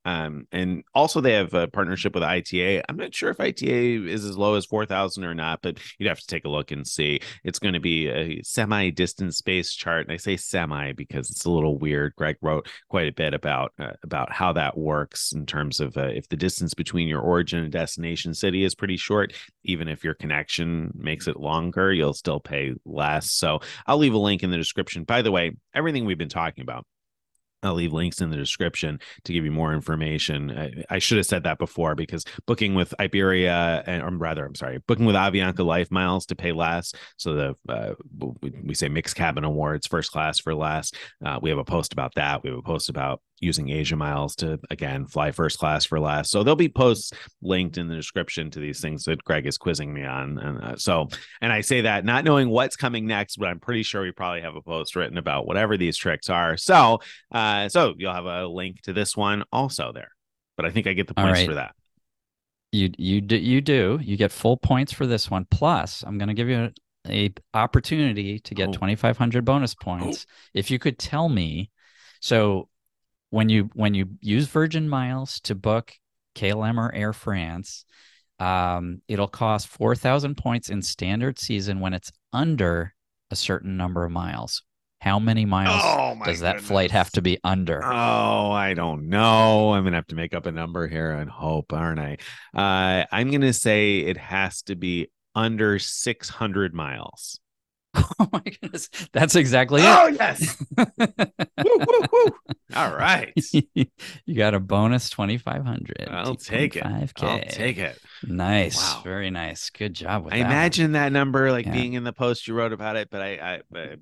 B: Um, and also they have a partnership with I T A. I'm not sure if I T A is as low as four thousand or not, but you'd have to take a look and see. It's going to be a semi-distance space chart. And I say semi because it's a little weird. Greg wrote quite a bit about uh, about how that works in terms of uh, if the distance between your origin and destination city is pretty short, even if your connection makes it longer, you'll still pay less. So I'll leave a link in the description. By the way, everything we've been talking about, I'll leave links in the description to give you more information. I, I should have said that before, because booking with Iberia, and or rather, I'm sorry, booking with Avianca Life Miles to pay less. So the uh, we, we say mixed cabin awards, first class for less. Uh, we have a post about that. We have a post about using Asia Miles to, again, fly first class for less. So there'll be posts linked in the description to these things that Greg is quizzing me on. And uh, so, and I say that not knowing what's coming next, but I'm pretty sure we probably have a post written about whatever these tricks are. So, uh, so you'll have a link to this one also there. But I think I get the points
A: right.
B: for that.
A: You you do you do you get full points for this one. Plus, I'm going to give you a, a opportunity to get
B: Oh.
A: twenty-five hundred bonus points
B: Oh.
A: if you could tell me. So when you when you use Virgin Miles to book K L M or Air France, um, it'll cost four thousand points in standard season when it's under a certain number of miles. How many miles
B: Oh, my
A: does that
B: goodness.
A: flight have to be under?
B: Oh, I don't know. I'm gonna have to make up a number here and hope, aren't I? Uh, I'm gonna say it has to be under six hundred miles.
A: Oh my goodness, that's exactly
B: Oh,
A: it.
B: yes. Woo, woo, woo. All right.
A: You got a bonus twenty-five hundred.
B: I'll take it.
A: five K.
B: I'll take it.
A: Nice.
B: Wow.
A: Very nice. Good job with
B: I
A: that.
B: imagine
A: one.
B: that number like
A: Yeah.
B: being in the post you wrote about it, but I, I but,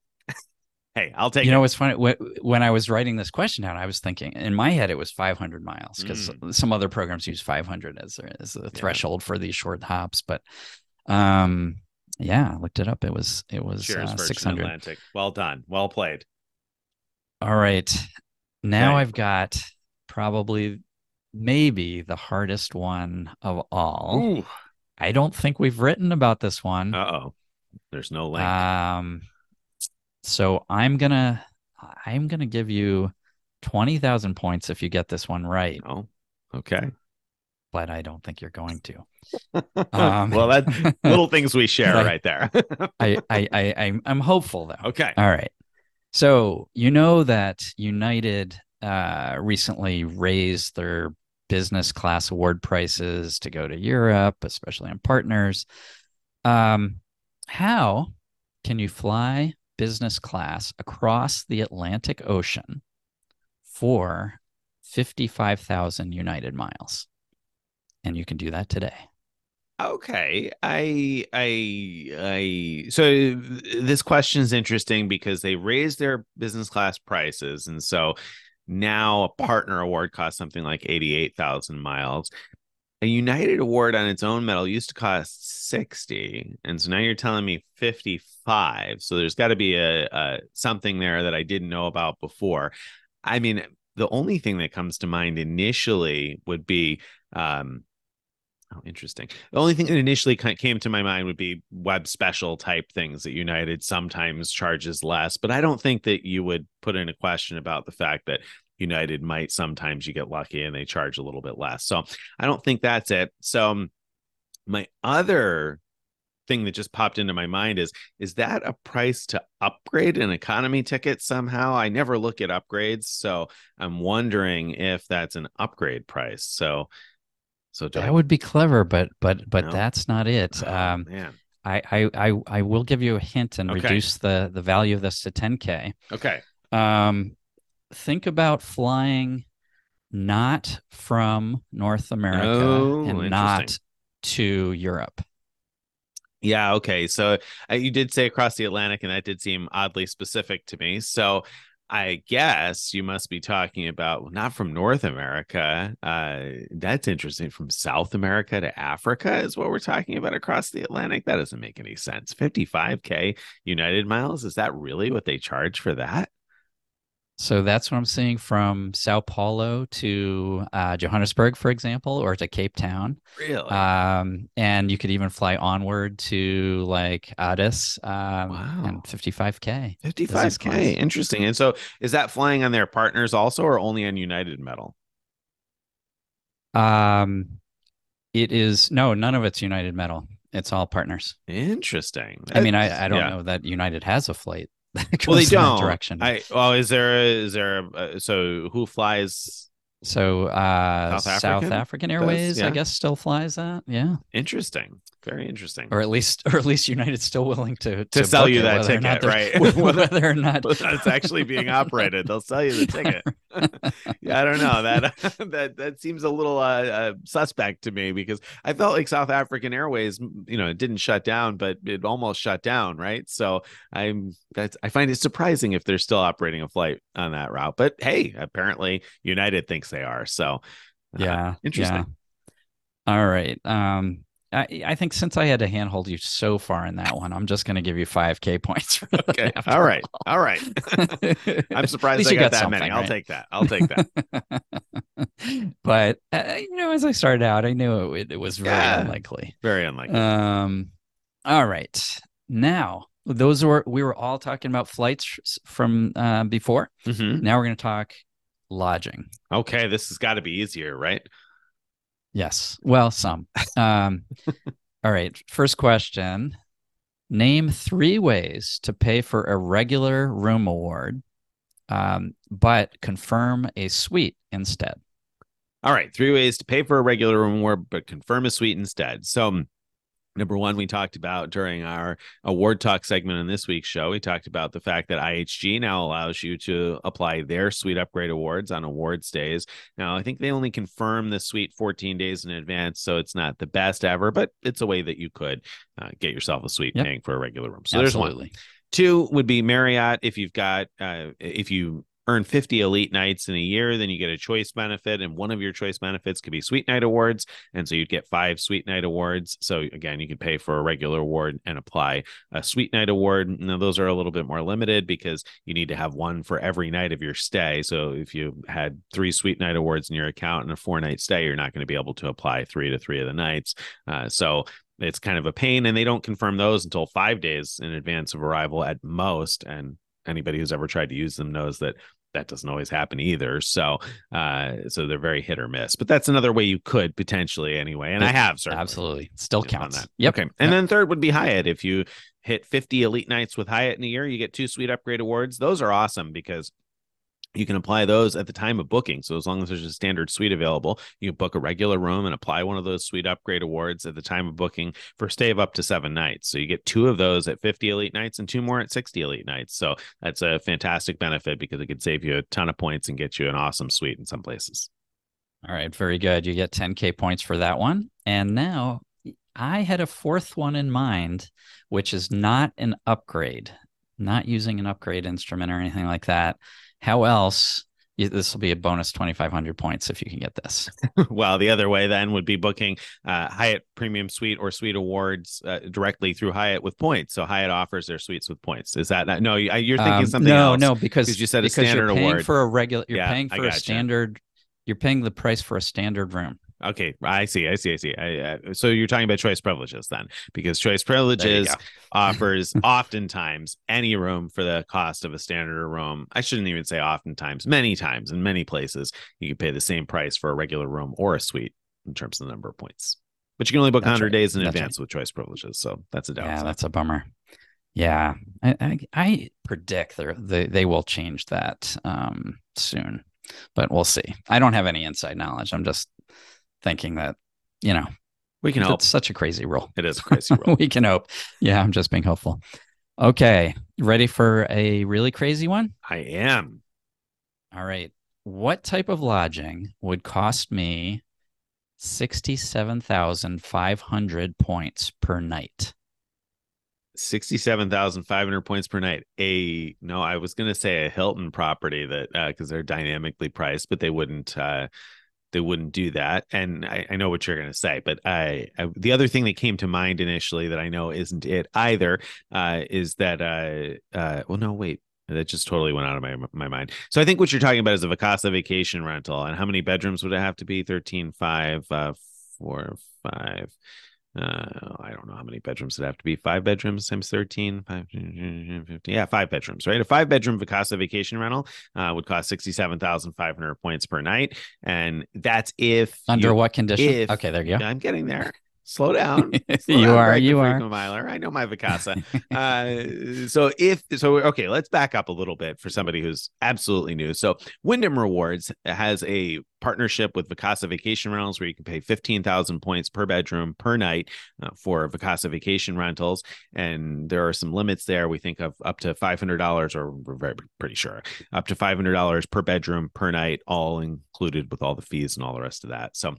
B: hey, I'll take
A: you
B: it.
A: know, it's funny. When I was writing this question down, I was thinking in my head it was five hundred miles, because
B: Mm.
A: some other programs use five hundred as a, as a
B: Yeah.
A: threshold for these short hops. But um, yeah, I looked it up. It was it was
B: Cheers,
A: uh,
B: Virgin
A: six hundred.
B: Atlantic. Well done. Well played.
A: All right. Now
B: Okay.
A: I've got probably maybe the hardest one of all.
B: Ooh.
A: I don't think we've written about this one.
B: Uh-oh. There's no link.
A: Um, so I'm gonna I'm gonna give you twenty thousand points if you get this one right.
B: Oh, okay.
A: But I don't think you're going to.
B: Um, well, that's little things we share
A: I,
B: right there.
A: I, I, I, I'm, I'm hopeful though.
B: Okay.
A: All right. So you know that United uh, recently raised their business class award prices to go to Europe, especially on partners. Um, how can you fly business class across the Atlantic Ocean for fifty-five thousand United miles? And you can do that today.
B: Okay. I I I so this question is interesting because they raised their business class prices, and so now a partner award costs something like eighty-eight thousand miles. A United award on its own metal used to cost sixty, and so now you're telling me fifty-five. So there's got to be a, a something there that I didn't know about before. I mean, the only thing that comes to mind initially would be um oh, interesting. The only thing that initially came to my mind would be web special type things that United sometimes charges less, but I don't think that you would put in a question about the fact that United might sometimes you get lucky and they charge a little bit less. So I don't think that's it. So um, my other thing that just popped into my mind is, is that a price to upgrade an economy ticket somehow? I never look at upgrades, so I'm wondering if that's an upgrade price. So So
A: that
B: I,
A: would be clever, but but but
B: no?
A: that's not it.
B: Oh,
A: um,
B: man.
A: I, I I I will give you a hint and
B: Okay.
A: reduce the the value of this to ten K.
B: Okay.
A: Um, think about flying not from North America
B: Oh,
A: and
B: interesting.
A: not to Europe.
B: Yeah. Okay. So uh, you did say across the Atlantic, and that did seem oddly specific to me. So I guess you must be talking about not from North America. Uh, that's interesting. From South America to Africa is what we're talking about across the Atlantic. That doesn't make any sense. fifty-five K United miles. Is that really what they charge for that?
A: So that's what I'm seeing from Sao Paulo to uh, Johannesburg, for example, or to Cape Town.
B: Really?
A: Um, and you could even fly onward to like Addis um,
B: Wow.
A: and fifty-five K.
B: fifty-five K. Interesting. And so is that flying on their partners also, or only on United metal?
A: Um, it is no, none of it's United Metal. It's all partners.
B: Interesting.
A: I mean,
B: That's,
A: I I don't
B: yeah.
A: know that United has a flight that
B: Well, they
A: goes in that
B: don't.
A: direction.
B: I well, is there a, is there a, uh, so who flies
A: So, uh,
B: South
A: South
B: African?
A: African
B: Does
A: Airways, I
B: yeah.
A: guess, still flies that. Yeah.
B: Interesting. Very interesting.
A: Or at least, or at least United's still willing to
B: To
A: to
B: sell
A: book
B: you
A: it,
B: that
A: whether or not
B: ticket,
A: there's
B: right?
A: whether or not.
B: It's actually being operated. They'll sell you the ticket. Yeah, I don't know that that that seems a little uh, uh, suspect to me because I felt like South African Airways, you know, it didn't shut down, but it almost shut down, right? So I'm that's I find it surprising if they're still operating a flight on that route. But hey, apparently United thinks they are. So uh,
A: Yeah, yeah.
B: interesting.
A: All right. Um, I I think since I had to handhold you so far in that one, I'm just going to give you five K points for
B: Okay.
A: that
B: All
A: after
B: right.
A: all.
B: All right. I'm
A: At
B: surprised
A: least
B: I
A: you
B: got
A: got
B: that many.
A: something,
B: I'll
A: right?
B: take that. I'll take that.
A: But uh, you know, as I started out, I knew it, it was very
B: Yeah.
A: unlikely.
B: Very unlikely.
A: Um, all right. Now, those were we were all talking about flights from uh, before.
B: Mm-hmm.
A: Now we're going to talk lodging.
B: Okay. This has got to be easier, right?
A: Yes. Well, some. Um, all right. First question. Name three ways to pay for a regular room award, um, but confirm a suite instead.
B: All right. Three ways to pay for a regular room award, but confirm a suite instead. So, number one, we talked about during our award talk segment in this week's show. We talked about the fact that I H G now allows you to apply their suite upgrade awards on awards days. Now, I think they only confirm the suite fourteen days in advance, so it's not the best ever, but it's a way that you could uh, get yourself a suite
A: Yep.
B: paying for a regular room. So
A: Absolutely.
B: There's one. Two would be Marriott. If you've got, uh, if you earn fifty elite nights in a year, then you get a choice benefit, and one of your choice benefits could be suite night awards, and so you'd get five suite night awards. So again, you can pay for a regular award and apply a suite night award. Now those are a little bit more limited because you need to have one for every night of your stay. So if you had three suite night awards in your account and a four night stay, you're not going to be able to apply three to three of the nights. Uh, so it's kind of a pain, and they don't confirm those until five days in advance of arrival at most. And anybody who's ever tried to use them knows that that doesn't always happen either. So, uh, so they're very hit or miss. But that's another way you could potentially anyway, and
A: it,
B: I have certainly.
A: Absolutely, still counts.
B: That.
A: Yep.
B: Okay, and yep. Then third would be Hyatt. If you hit fifty elite nights with Hyatt in a year, you get two suite upgrade awards. Those are awesome because you can apply those at the time of booking. So as long as there's a standard suite available, you can book a regular room and apply one of those suite upgrade awards at the time of booking for a stay of up to seven nights. So you get two of those at fifty elite nights and two more at sixty elite nights. So that's a fantastic benefit because it could save you a ton of points and get you an awesome suite in some places.
A: All right, very good. You get ten K points for that one. And now I had a fourth one in mind, which is not an upgrade, not using an upgrade instrument or anything like that. How else? This will be a bonus twenty-five hundred points if you can get this.
B: Well, the other way then would be booking uh, Hyatt Premium Suite or Suite Awards uh, directly through Hyatt with points. So Hyatt offers their suites with points. Is that not? No, you're thinking um, something
A: no,
B: else.
A: No, no, because
B: you said
A: because
B: a standard
A: you're paying
B: award
A: for a regular. You're
B: yeah,
A: paying for a standard. You. You're paying the price for a standard room.
B: Okay, I see, I see, I see. I, uh, so you're talking about choice privileges then, because choice privileges offers oftentimes any room for the cost of a standard room. I shouldn't even say oftentimes, many times in many places, you can pay the same price for a regular room or a suite in terms of the number of points. But you can only book that's one hundred right. days in that's advance right. with choice privileges, so that's a downside.
A: Yeah, that's a bummer. Yeah, I, I, I predict they they will change that um, soon, but we'll see. I don't have any inside knowledge. I'm just thinking that, you know,
B: we can help.
A: It's such a crazy rule.
B: It is a crazy rule.
A: We can hope. Yeah, I'm just being hopeful. Okay, ready for a really crazy one?
B: I am.
A: All right. What type of lodging would cost me sixty-seven thousand five hundred points per night?
B: sixty-seven thousand five hundred points per night. A no, I was going to say a Hilton property that because uh, they're dynamically priced, but they wouldn't. Uh, They wouldn't do that. And I, I know what you're going to say, but I, I, the other thing that came to mind initially that I know isn't it either uh, is that, uh, uh, well, no, wait, that just totally went out of my, my mind. So I think what you're talking about is a Vacasa vacation rental. And how many bedrooms would it have to be? thirteen, five, uh, four, five. uh, I don't know how many bedrooms it have to be. Five bedrooms times thirteen, five, fifteen. Yeah, five bedrooms, right? A five bedroom Vacasa vacation rental uh, would cost sixty-seven thousand five hundred points per night. And that's if
A: Under
B: you,
A: what condition?
B: if
A: Okay, there you go.
B: I'm getting there. Slow down. Slow
A: You
B: down,
A: are,
B: Greg the
A: you are.
B: Frequent Miler. I know my Vacasa. Uh, so if so, okay, let's back up a little bit for somebody who's absolutely new. So Wyndham Rewards has a partnership with Vacasa Vacation Rentals where you can pay fifteen thousand points per bedroom per night uh, for Vacasa vacation rentals. And there are some limits there. We think of up to five hundred dollars, or we're very, pretty sure up to five hundred dollars per bedroom per night, all included with all the fees and all the rest of that. So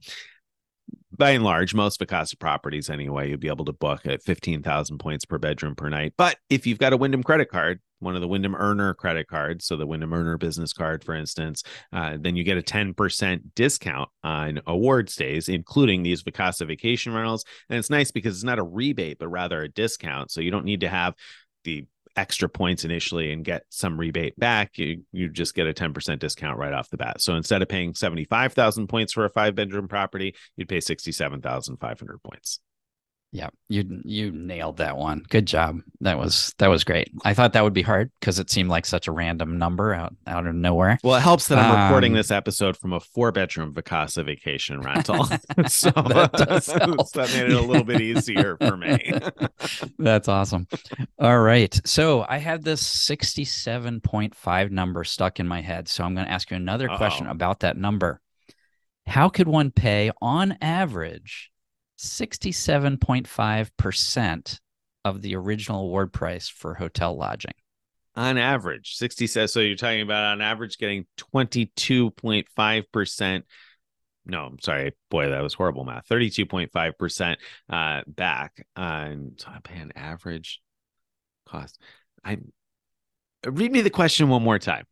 B: by and large, most Vacasa properties anyway, you'll be able to book at fifteen thousand points per bedroom per night. But if you've got a Wyndham credit card, one of the Wyndham Earner credit cards, so the Wyndham Earner business card, for instance, uh, then you get a ten percent discount on award stays, including these Vacasa vacation rentals. And it's nice because it's not a rebate, but rather a discount. So you don't need to have the extra points initially and get some rebate back. You you just get a ten percent discount right off the bat. So instead of paying seventy-five thousand points for a five bedroom property, you'd pay sixty-seven thousand five hundred points.
A: Yeah, you you nailed that one. Good job. That was that was great. I thought that would be hard because it seemed like such a random number out out of nowhere.
B: Well, it helps that I'm
A: um,
B: recording this episode from a four bedroom Vacasa vacation rental. So
A: that, does help.
B: So that made it a little bit easier for me.
A: That's awesome. All right. So I had this sixty-seven point five number stuck in my head. So I'm going to ask you another
B: Uh-oh.
A: question about that number. How could one pay on average sixty-seven point five percent of the original award price for hotel lodging?
B: On average, sixty says, so you're talking about on average getting twenty-two point five percent. No, I'm sorry. Boy, that was horrible math. thirty-two point five percent uh, back on, so I'm paying average cost. I read me the question one more time.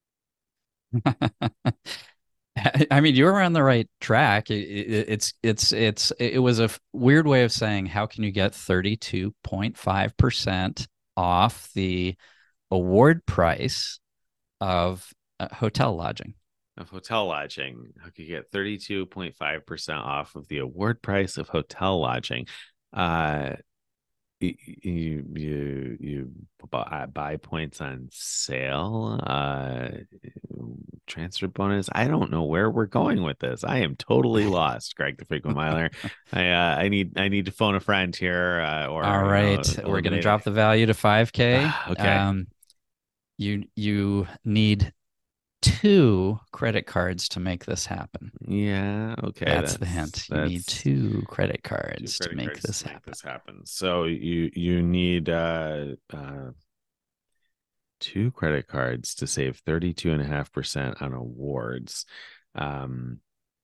A: I mean, you're on the right track. It, it, it's it's it's it was a f- weird way of saying how can you get thirty-two point five percent off the award price of uh, hotel lodging.
B: Of hotel lodging, how could you get thirty-two point five percent off of the award price of hotel lodging? Uh, you you you buy points on sale, uh transfer bonus. I don't know where we're going with this. I am totally lost, Greg the Frequent Miler. I uh, I need I need to phone a friend here. Uh, or
A: all right,
B: you know,
A: we're gonna drop the value to five K.
B: Okay.
A: Um, you you need two credit cards to make this happen.
B: Yeah. Okay.
A: That's, that's the hint. You need two credit cards two credit to make, cards this, to make happen.
B: this happen. So you you need uh uh two credit cards to save thirty-two and a half percent on awards. Um,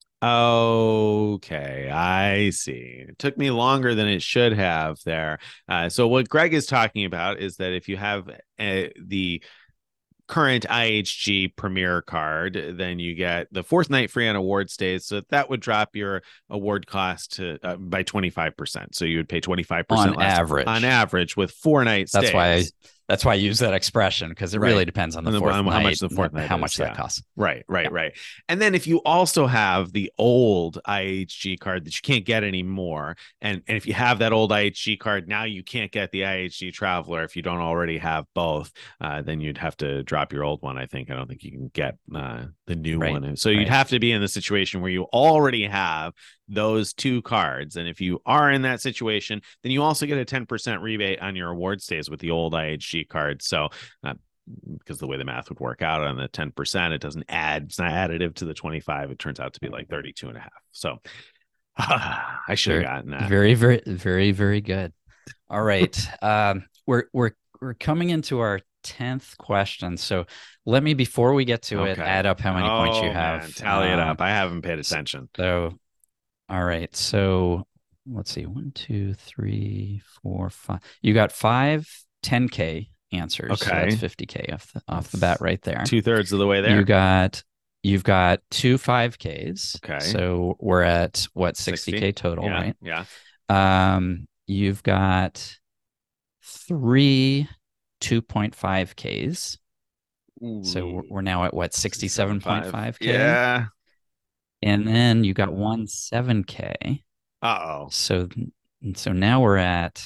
B: okay, I see. It took me longer than it should have there. Uh, so what Greg is talking about is that if you have uh, the current I H G Premier card, then you get the fourth night free on award stays. So that would drop your award cost to uh, by twenty-five percent. So you would pay twenty-five percent
A: on
B: less
A: average.
B: On average with four night stays.
A: That's why I That's why I use that expression, because it
B: right.
A: really depends on the, on the fourth
B: how
A: night,
B: much the fourth night
A: how
B: is,
A: much
B: yeah.
A: that costs.
B: Right, right,
A: yeah.
B: right. And then if you also have the old I H G card that you can't get anymore, and, and if you have that old I H G card, now you can't get the I H G Traveler if you don't already have both, uh, then you'd have to drop your old one, I think. I don't think you can get uh, the new
A: right.
B: one. So you'd
A: right.
B: have to be in the situation where you already have those two cards. And if you are in that situation, then you also get a ten percent rebate on your award stays with the old I H G card. So uh, because the way the math would work out on the ten percent, it doesn't add, it's not additive to the twenty-five. It turns out to be like thirty-two and a half. So uh, I should have gotten that.
A: Very, very, very, very good. All right. um, we're, we're, we're coming into our tenth question. So let me, before we get to okay. it, add up how many
B: oh,
A: points you have.
B: Man, tally
A: um,
B: it up. I haven't paid attention.
A: So, all right. So let's see. One, two, three, four, five. You got five ten K answers.
B: Okay.
A: So that's fifty K off the, off the bat right there.
B: Two thirds of the way there.
A: You got, you've got two five Ks.
B: Okay.
A: So we're at what, sixty K total,
B: yeah,
A: right?
B: Yeah.
A: Um, you've got three two point five Ks. Ooh. So we're now at what, sixty-seven point five K?
B: Yeah.
A: And then you got one seven K.
B: Uh-oh.
A: So And so now we're at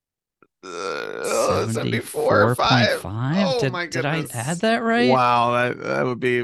B: Uh, seventy-four
A: seventy-four point
B: five.
A: five.
B: Oh
A: Did
B: my
A: did I add
B: goodness.
A: that right?
B: Wow, that, that would be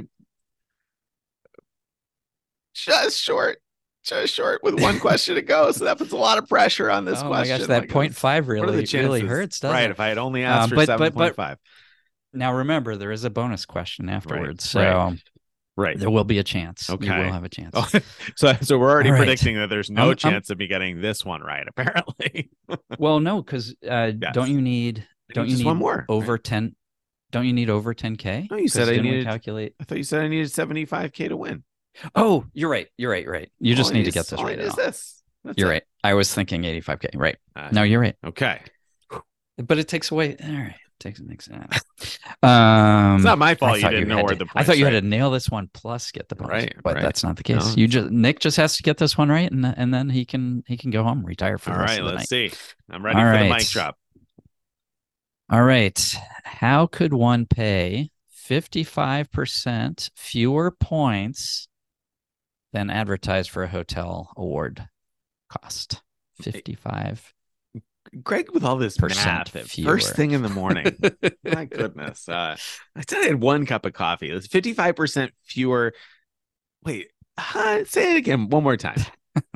B: just short. Just short with one question to go. So that puts a lot of pressure on this
A: Oh my gosh,
B: question. My
A: that point
B: goodness.
A: five
B: What are the
A: really really
B: chances?
A: hurts,
B: Right.
A: doesn't it?
B: If I had only asked
A: Um,
B: for
A: but but but
B: seven point five.
A: now remember, there is a bonus question
B: Right.
A: afterwards,
B: Right.
A: so
B: Right.
A: there will be a chance. You will
B: Okay.
A: have a chance.
B: Oh, so so we're already
A: All right.
B: predicting that there's no
A: I'm, I'm
B: chance of me getting this one right, apparently.
A: well, no, because uh, don't
B: Yes.
A: you need
B: I
A: don't
B: need
A: you
B: just one
A: need
B: more,
A: over
B: right?
A: ten? Don't you need over ten K?
B: No, you said
A: Because
B: I
A: didn't we
B: needed
A: calculate?
B: I thought you said I needed seventy-five K to win.
A: Oh, you're right. You're right. You're right. You
B: All
A: just
B: I
A: need
B: need
A: to get
B: is
A: this
B: all I
A: right
B: need
A: at
B: is
A: all.
B: this. That's
A: You're
B: it.
A: right. I was thinking eighty-five K. Right.
B: Uh,
A: No, you're right.
B: Okay.
A: But it takes away. All right. It takes makes um
B: It's not my
A: I
B: fault you
A: thought you
B: didn't
A: had
B: award
A: to
B: the
A: I thought
B: points,
A: you had
B: right?
A: to nail this one plus get the bonus.
B: Right,
A: But
B: right.
A: that's not the
B: No,
A: case. You
B: it's
A: just
B: fine.
A: Nick just has to get this one right, and and then he can he can go home, retire for
B: All
A: the rest
B: right,
A: of the
B: let's
A: night.
B: see. I'm ready
A: All
B: for the
A: right.
B: mic drop.
A: All right. How could one pay fifty-five percent fewer points than advertised for a hotel award cost? fifty-five
B: Greg with all this
A: percent
B: math at
A: fewer.
B: first thing in the morning. My goodness. Uh, I said I had one cup of coffee. It's fifty-five percent fewer. Wait, uh, say it again one more time.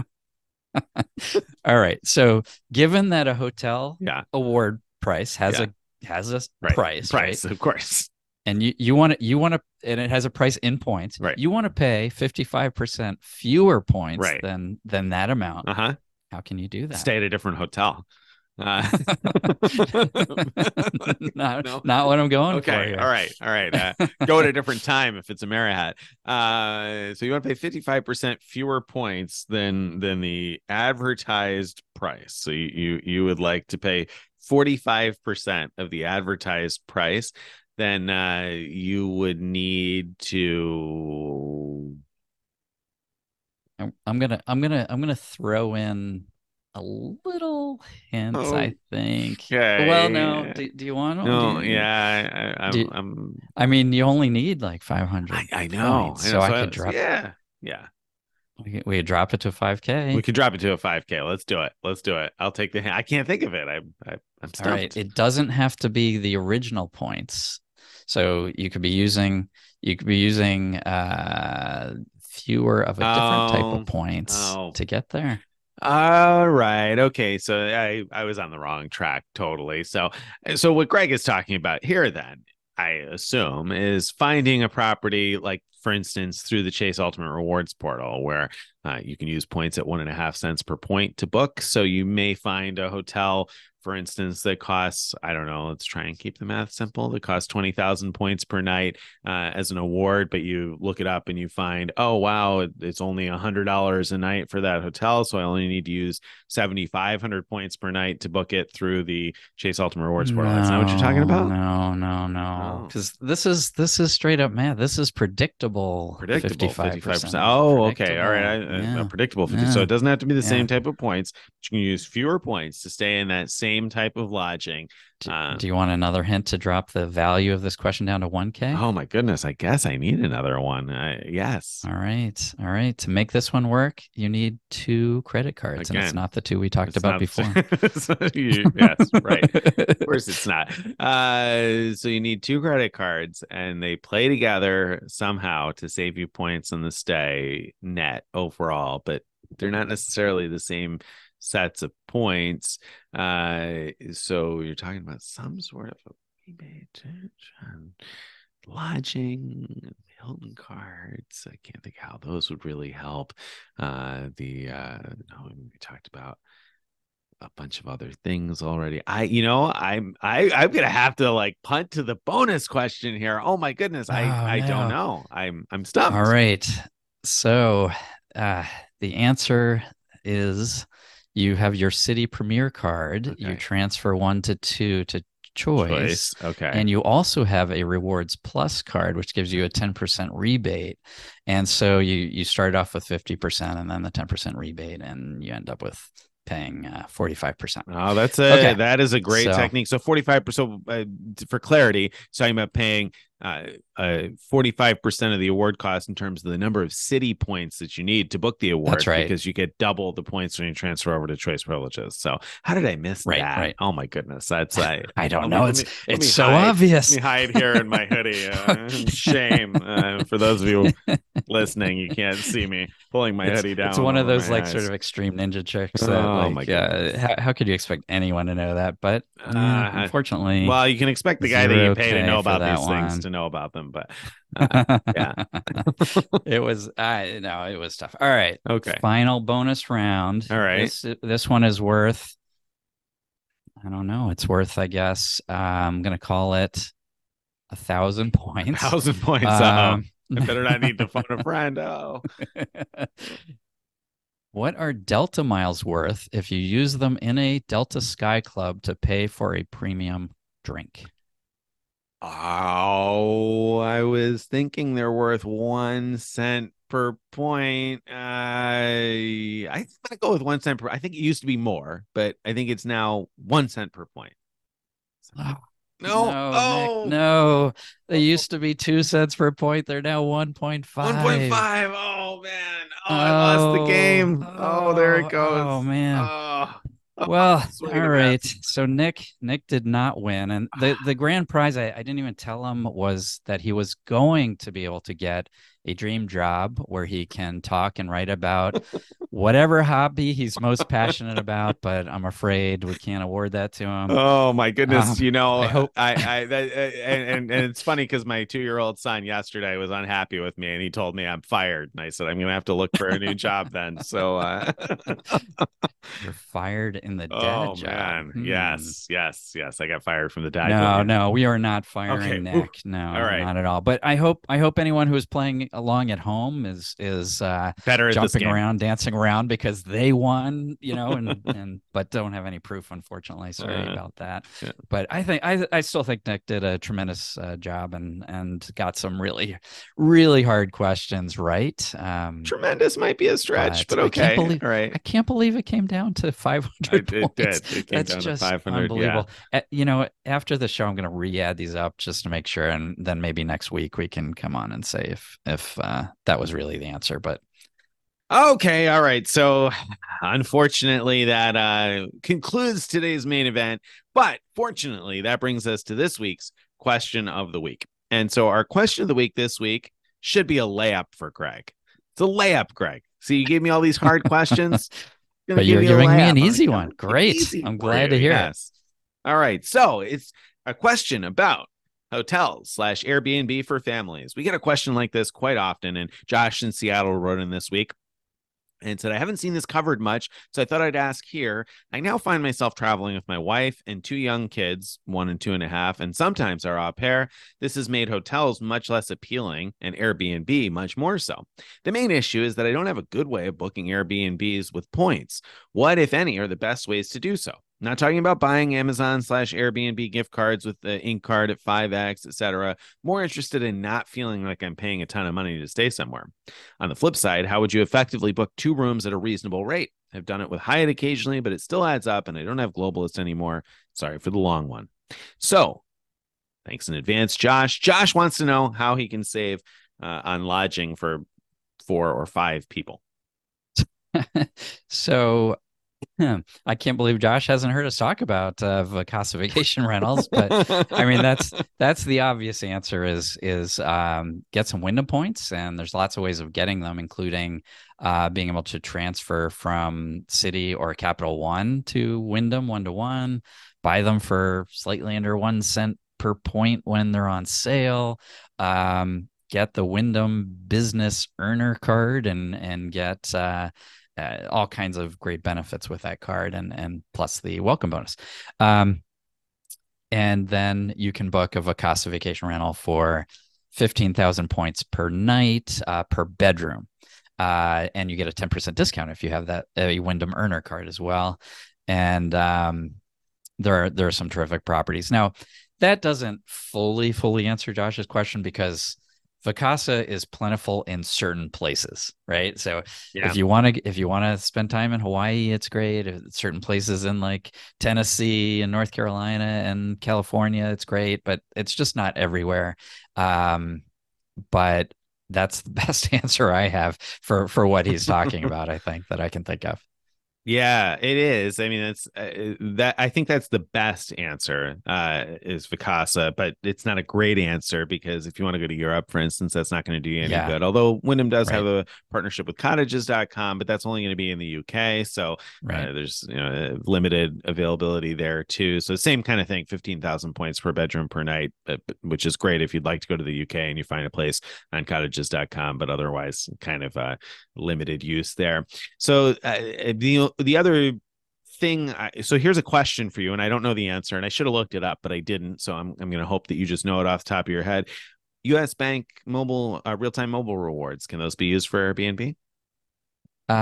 A: All right. So given that a hotel
B: Yeah.
A: award price has
B: Yeah.
A: a has a
B: Right.
A: price,
B: Price,
A: right?
B: of course.
A: And you you want to you want to and it has a price in points.
B: Right.
A: You want to pay fifty-five percent fewer points
B: Right.
A: than than that amount.
B: Uh-huh.
A: How can you do that?
B: Stay at a different hotel. Uh,
A: not,
B: no?
A: not what I'm going
B: Okay.
A: for here.
B: All right. All right. Uh, go at a different time if it's a Marriott. Uh, so you want to pay fifty-five percent fewer points than than the advertised price. So you you, you would like to pay forty-five percent of the advertised price. Then uh, you would need to.
A: I'm, I'm gonna I'm gonna I'm gonna throw in a little hint.
B: Oh,
A: I think.
B: okay.
A: Well, no. Do, do you want to?
B: No,
A: do you,
B: yeah, I, I,
A: do,
B: I'm.
A: I mean, you only need like five hundred.
B: I, I know.
A: Points,
B: I know.
A: so,
B: So
A: I
B: I
A: could
B: was-
A: drop.
B: Yeah, yeah.
A: We could, we could drop it to five K.
B: We could drop it to a five K. Let's do it. Let's do it. I'll take the. I can't think of it. I, I I'm stumped.
A: All right. It doesn't have to be the original points. So you could be using you could be using uh fewer of a different type
B: Oh,
A: of points
B: oh.
A: to get there.
B: All right. Okay. So I I was on the wrong track totally. So so what Greg is talking about here then, I assume, is finding a property like, for instance, through the Chase Ultimate Rewards portal, where uh, you can use points at one and a half cents per point to book. So you may find a hotel, for instance, that costs, I don't know, let's try and keep the math simple, that costs twenty thousand points per night uh, as an award, but you look it up and you find, oh, wow, it, it's only one hundred dollars a night for that hotel. So I only need to use seventy-five hundred points per night to book it through the Chase Ultimate Rewards portal. That's not what you're talking about?
A: No, no, no.
B: Oh.
A: Because this is this is straight up math. This is predictable.
B: Predictable
A: fifty-five percent.
B: Oh, okay. All right. I,
A: Yeah.
B: uh, predictable fifty.
A: Yeah.
B: So it doesn't have to be the
A: Yeah.
B: same type of points. You can use fewer points to stay in that same type of lodging.
A: Do,
B: Uh,
A: do you want another hint to drop the value of this question down to one K?
B: oh my goodness. I guess I need another one. Uh, yes.
A: All right. All right. To make this one work, you need two credit cards, and it's
B: Again,
A: not the two we talked
B: It's
A: about
B: not-
A: before.
B: So you- yes, right. Of course it's not. Uh, so you need two credit cards and they play together somehow to save you points on the stay net overall, but they're not necessarily the same sets of points. Uh, so you're talking about some sort of a rebate, um, lodging, Hilton cards. I can't think how those would really help. Uh, the uh, no, we talked about a bunch of other things already. I, you know, I'm, I, I'm gonna have to like punt to the bonus question here. Oh my goodness, I,
A: Oh,
B: I
A: no.
B: don't know. I'm, I'm stumped.
A: All right. So uh, the answer is you have your City Premier card.
B: Okay.
A: You transfer one to two to choice.
B: Choice. Okay.
A: And you also have a Rewards Plus card, which gives you a ten percent rebate. And so you you start off with fifty percent and then the ten percent rebate, and you end up with paying uh, forty-five percent.
B: Oh, that's a
A: Okay.
B: that is a great
A: So-
B: technique. So forty-five percent uh, for clarity, so I'm about paying uh, uh, forty-five percent of the award cost in terms of the number of city points that you need to book the award.
A: That's right.
B: Because you get double the points when you transfer over to choice privileges. So how did I miss
A: Right,
B: that?
A: right.
B: Oh my goodness, that's I.
A: I don't
B: let
A: know.
B: me-
A: it's
B: let me- let
A: it's
B: me
A: so
B: hide.
A: obvious.
B: Let me hide here in my hoodie. Uh, shame uh, for those of you listening. You can't see me pulling my
A: it's,
B: hoodie down.
A: it's one of
B: over
A: those
B: my
A: like
B: eyes.
A: sort of extreme ninja tricks that
B: Oh, my
A: like uh,
B: goodness.
A: how, how could you expect anyone to know that? But yeah,
B: Uh,
A: unfortunately,
B: Well, you can expect the guy that
A: zero
B: you pay to
A: K
B: know
A: for
B: about
A: that
B: these things
A: one.
B: to know about them, but uh, yeah.
A: It was I no, it was tough. All right.
B: Okay.
A: Final bonus round.
B: All right.
A: This this one is worth, I don't know. It's worth, I guess. Uh, I'm gonna call it a thousand points.
B: Thousand points.
A: Um,
B: Oh, I better not need to phone a friend. Oh.
A: What are Delta miles worth if you use them in a Delta Sky Club to pay for a premium drink?
B: Oh, I was thinking they're worth one cent per point. Uh, I'm gonna go with one cent per. I think it used to be more, but I think it's now one cent per point.
A: Oh,
B: No,
A: no,
B: oh,
A: Nick, no. They used to be two cents per point. They're now one point five.
B: one point five. Oh man. Oh,
A: Oh,
B: I lost the game. Oh, there it
A: oh,
B: goes.
A: oh, man.
B: Oh,
A: Well,
B: swing
A: all
B: and a
A: right.
B: miss.
A: So Nick, Nick did not win, and the the grand prize I, I didn't even tell him was that he was going to be able to get a dream job where he can talk and write about whatever hobby he's most passionate about. But I'm afraid we can't award that to him.
B: Oh my goodness!
A: Um,
B: you know,
A: I hope-
B: I, I, that, and, and and it's funny because my two-year-old son yesterday was unhappy with me, and he told me I'm fired, and I said I'm gonna have to look for a new job then. So, uh,
A: You're fired in the dad
B: oh
A: job.
B: man,
A: Hmm.
B: yes, yes, yes, I got fired from the dad.
A: No,
B: job.
A: no, we are not firing
B: Okay,
A: Nick.
B: whew.
A: No,
B: All right.
A: not at all. But I hope I hope anyone who is playing along at home is is uh,
B: Better at this
A: jumping
B: game.
A: around, dancing around because they won, you know, and and but don't have any proof, unfortunately. Sorry
B: Uh,
A: about that.
B: yeah.
A: But I think I I still think Nick did a tremendous uh, job and and got some really really hard questions right. Um,
B: Tremendous might be a stretch, but,
A: but I
B: okay.
A: can't believe-
B: All right.
A: I can't believe it came down to five hundred
B: It, it
A: points.
B: did. It came
A: That's
B: down to
A: just
B: five hundred.
A: unbelievable. Uh, you know, after the show, I'm going to re-add these up just to make sure, and then maybe next week we can come on and say if if uh, that was really the answer. But
B: Okay, all right. So unfortunately, that uh, concludes today's main event. But fortunately, that brings us to this week's question of the week. And so our question of the week this week should be a layup for Greg. It's a layup, Greg. So you gave me all these hard questions.
A: but you're giving me an easy one. Great. I'm glad to hear
B: it. All right. So it's a question about hotels slash Airbnb for families. We get a question like this quite often, and Josh in Seattle wrote in this week and said, I haven't seen this covered much, so I thought I'd ask here. I now find myself traveling with my wife and two young kids, one and two and a half, and sometimes our au pair. This has made hotels much less appealing and Airbnb much more so. The main issue is that I don't have a good way of booking Airbnbs with points. What, if any, are the best ways to do so? Not talking about buying Amazon slash Airbnb gift cards with the ink card at five X, et cetera. More interested in not feeling like I'm paying a ton of money to stay somewhere. On the flip side, how would you effectively book two rooms at a reasonable rate? I've done it with Hyatt occasionally, but it still adds up, and I don't have Globalist anymore. Sorry for the long one. So thanks in advance, Josh. Josh wants to know how he can save uh, on lodging for four or five people.
A: So I can't believe Josh hasn't heard us talk about uh, Vacasa Vacation Rentals, but I mean that's that's the obvious answer is is um, get some Wyndham points, and there's lots of ways of getting them, including uh, being able to transfer from City or Capital One to Wyndham one to one, buy them for slightly under one cent per point when they're on sale. Um, get the Wyndham Business Earner Card and and get uh, Uh, all kinds of great benefits with that card and and plus the welcome bonus. Um, and then you can book a Vacasa vacation rental for fifteen thousand points per night uh, per bedroom. Uh, and you get a ten percent discount if you have that a Wyndham Earner Card as well. And um, there are, there are some terrific properties. Now, that doesn't fully, fully answer Josh's question because Vacasa is plentiful in certain places, right? So
B: Yeah.
A: if you want to if you want to spend time in Hawaii, it's great. If certain places in like Tennessee and North Carolina and California, it's great, but it's just not everywhere. Um, but that's the best answer I have for for what he's talking about, I think, that I can think of.
B: Yeah, it is. I mean, it's uh, that I think that's the best answer uh, is Vacasa, but it's not a great answer because if you want to go to Europe, for instance, that's not going to do you any
A: Yeah,
B: good. Although Wyndham does have
A: right,
B: a partnership with cottages dot com, but that's only going to be in the U K. So
A: right.
B: uh, there's you know limited availability there too. So same kind of thing, fifteen thousand points per bedroom per night, but, which is great if you'd like to go to the U K and you find a place on cottages dot com, but otherwise kind of uh, limited use there. So uh, the the other thing I, so here's a question for you, and I don't know the answer, and I should have looked it up, but I didn't, so i'm, I'm going to hope that you just know it off the top of your head. U S Bank mobile uh, real-time mobile rewards, can those be used for Airbnb?
A: Uh,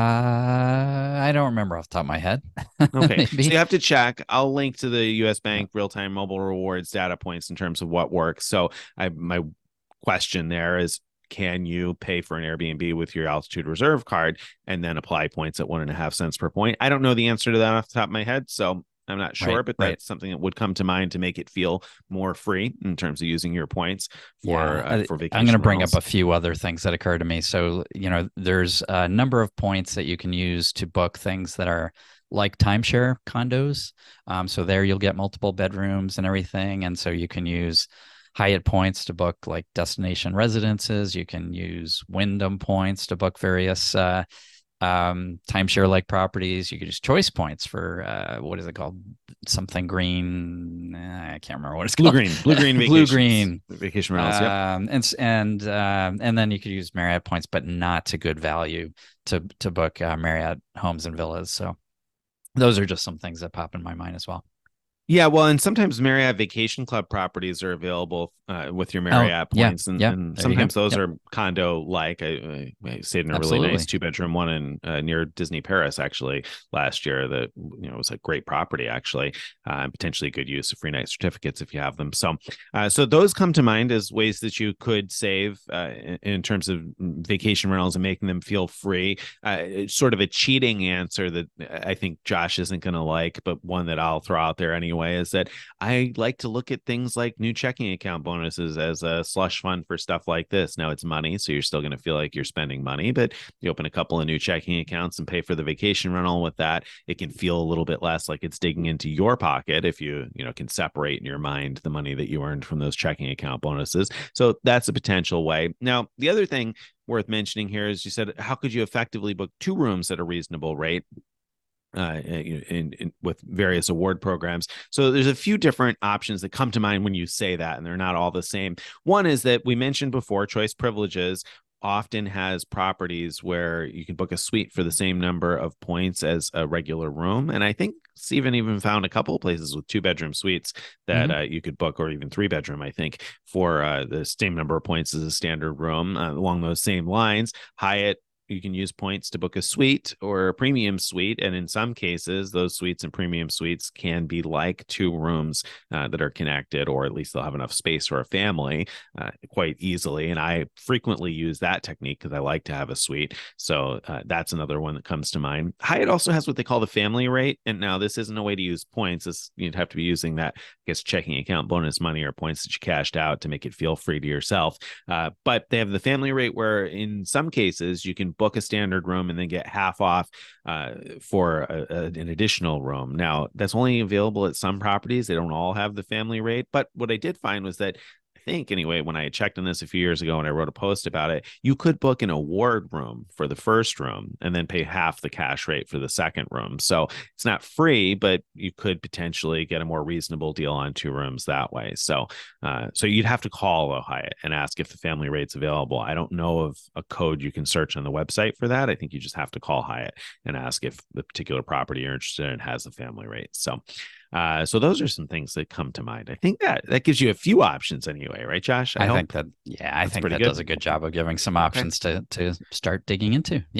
A: I don't remember off the top of my head.
B: Okay, so
A: Maybe.
B: you have to check. I'll link to the U S Bank real-time mobile rewards data points in terms of what works. So I my question there is, can you pay for an Airbnb with your altitude reserve card and then apply points at one and a half cents per point? I don't know the answer to that off the top of my head, so I'm not sure,
A: Right,
B: but
A: right.
B: that's something that would come to mind to make it feel more free in terms of using your points for
A: Yeah,
B: uh,
A: I,
B: for
A: I'm going to
B: vacation
A: bring up
B: rentals.
A: a few other things that occur to me. So, you know, there's a number of points that you can use to book things that are like timeshare condos. Um, so there you'll get multiple bedrooms and everything. And so you can use Hyatt points to book like destination residences. You can use Wyndham points to book various uh, um, timeshare like properties. You could use choice points for uh, what is it called? Something green. eh, I can't remember what it's
B: Blue
A: called.
B: green, blue green
A: Blue
B: vacations,
A: green.
B: vacation rentals. Yep.
A: Um, and and um, and then you could use Marriott points, but not to good value to to book uh, Marriott homes and villas. So those are just some things that pop in my mind as well.
B: Yeah, well, and sometimes Marriott Vacation Club properties are available uh, with your
A: Oh
B: Marriott
A: yeah,
B: points, and,
A: yeah.
B: and
A: There you go.
B: sometimes those
A: Yep,
B: are condo-like. I, I, I stayed in a really nice
A: absolutely.
B: two-bedroom one in uh, near Disney Paris actually last year. That you know was a great property actually, uh, and potentially good use of free night certificates if you have them. So, uh, so those come to mind as ways that you could save uh, in, in terms of vacation rentals and making them feel free. Uh, it's sort of a cheating answer that I think Josh isn't going to like, but one that I'll throw out there anyway is that I like to look at things like new checking account bonuses as a slush fund for stuff like this. Now it's money, so you're still going to feel like you're spending money, but you open a couple of new checking accounts and pay for the vacation rental with that. It can feel a little bit less like it's digging into your pocket if you, you know, can separate in your mind the money that you earned from those checking account bonuses. So that's a potential way. Now, the other thing worth mentioning here is you said, how could you effectively book two rooms at a reasonable rate? Uh, in, in with various award programs. So there's a few different options that come to mind when you say that, and they're not all the same. One is that we mentioned before, Choice Privileges often has properties where you can book a suite for the same number of points as a regular room. And I think Stephen even found a couple of places with two bedroom suites that
A: Mm-hmm.
B: uh, you could book, or even three bedroom, I think, for uh, the same number of points as a standard room. Uh, along those same lines, Hyatt, you can use points to book a suite or a premium suite. And in some cases, those suites and premium suites can be like two rooms uh, that are connected, or at least they'll have enough space for a family uh, quite easily. And I frequently use that technique because I like to have a suite. So uh, that's another one that comes to mind. Hyatt also has what they call the family rate. And now this isn't a way to use points. This, you'd have to be using that, I guess, checking account bonus money or points that you cashed out to make it feel free to yourself. Uh, but they have the family rate where in some cases you can book a standard room and then get half off uh, for a, a, an additional room. Now, that's only available at some properties. They don't all have the family rate. But what I did find was that I think anyway, when I had checked on this a few years ago and I wrote a post about it, you could book an award room for the first room and then pay half the cash rate for the second room. So it's not free, but you could potentially get a more reasonable deal on two rooms that way. So, uh, so you'd have to call a Hyatt and ask if the family rate's available. I don't know of a code you can search on the website for that. I think you just have to call Hyatt and ask if the particular property you're interested in has a family rate. So, uh, so those are some things that come to mind. I think that that gives you a few options anyway, right, Josh? I
A: I
B: hope
A: think that, yeah, I
B: that's
A: think
B: pretty
A: that does
B: good.
A: a good job of giving some
B: Okay.
A: options to to start digging into. Yeah.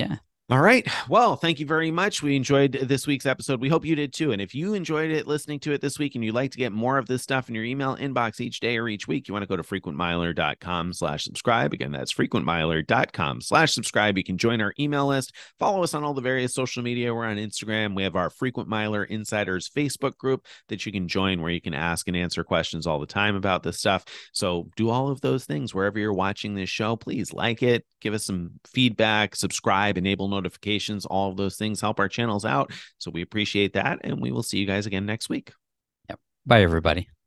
B: All right. Well, thank you very much. We enjoyed this week's episode. We hope you did too. And if you enjoyed it listening to it this week and you'd like to get more of this stuff in your email inbox each day or each week, you want to go to frequentmiler.com slash subscribe. Again, that's frequentmiler.com slash subscribe. You can join our email list. Follow us on all the various social media. We're on Instagram. We have our Frequent Miler Insiders Facebook group that you can join where you can ask and answer questions all the time about this stuff. So do all of those things wherever you're watching this show. Please like it, give us some feedback, subscribe, enable notifications. Notifications, all of those things help our channels out. So we appreciate that. And we will see you guys again next week.
A: Yep. Bye, everybody.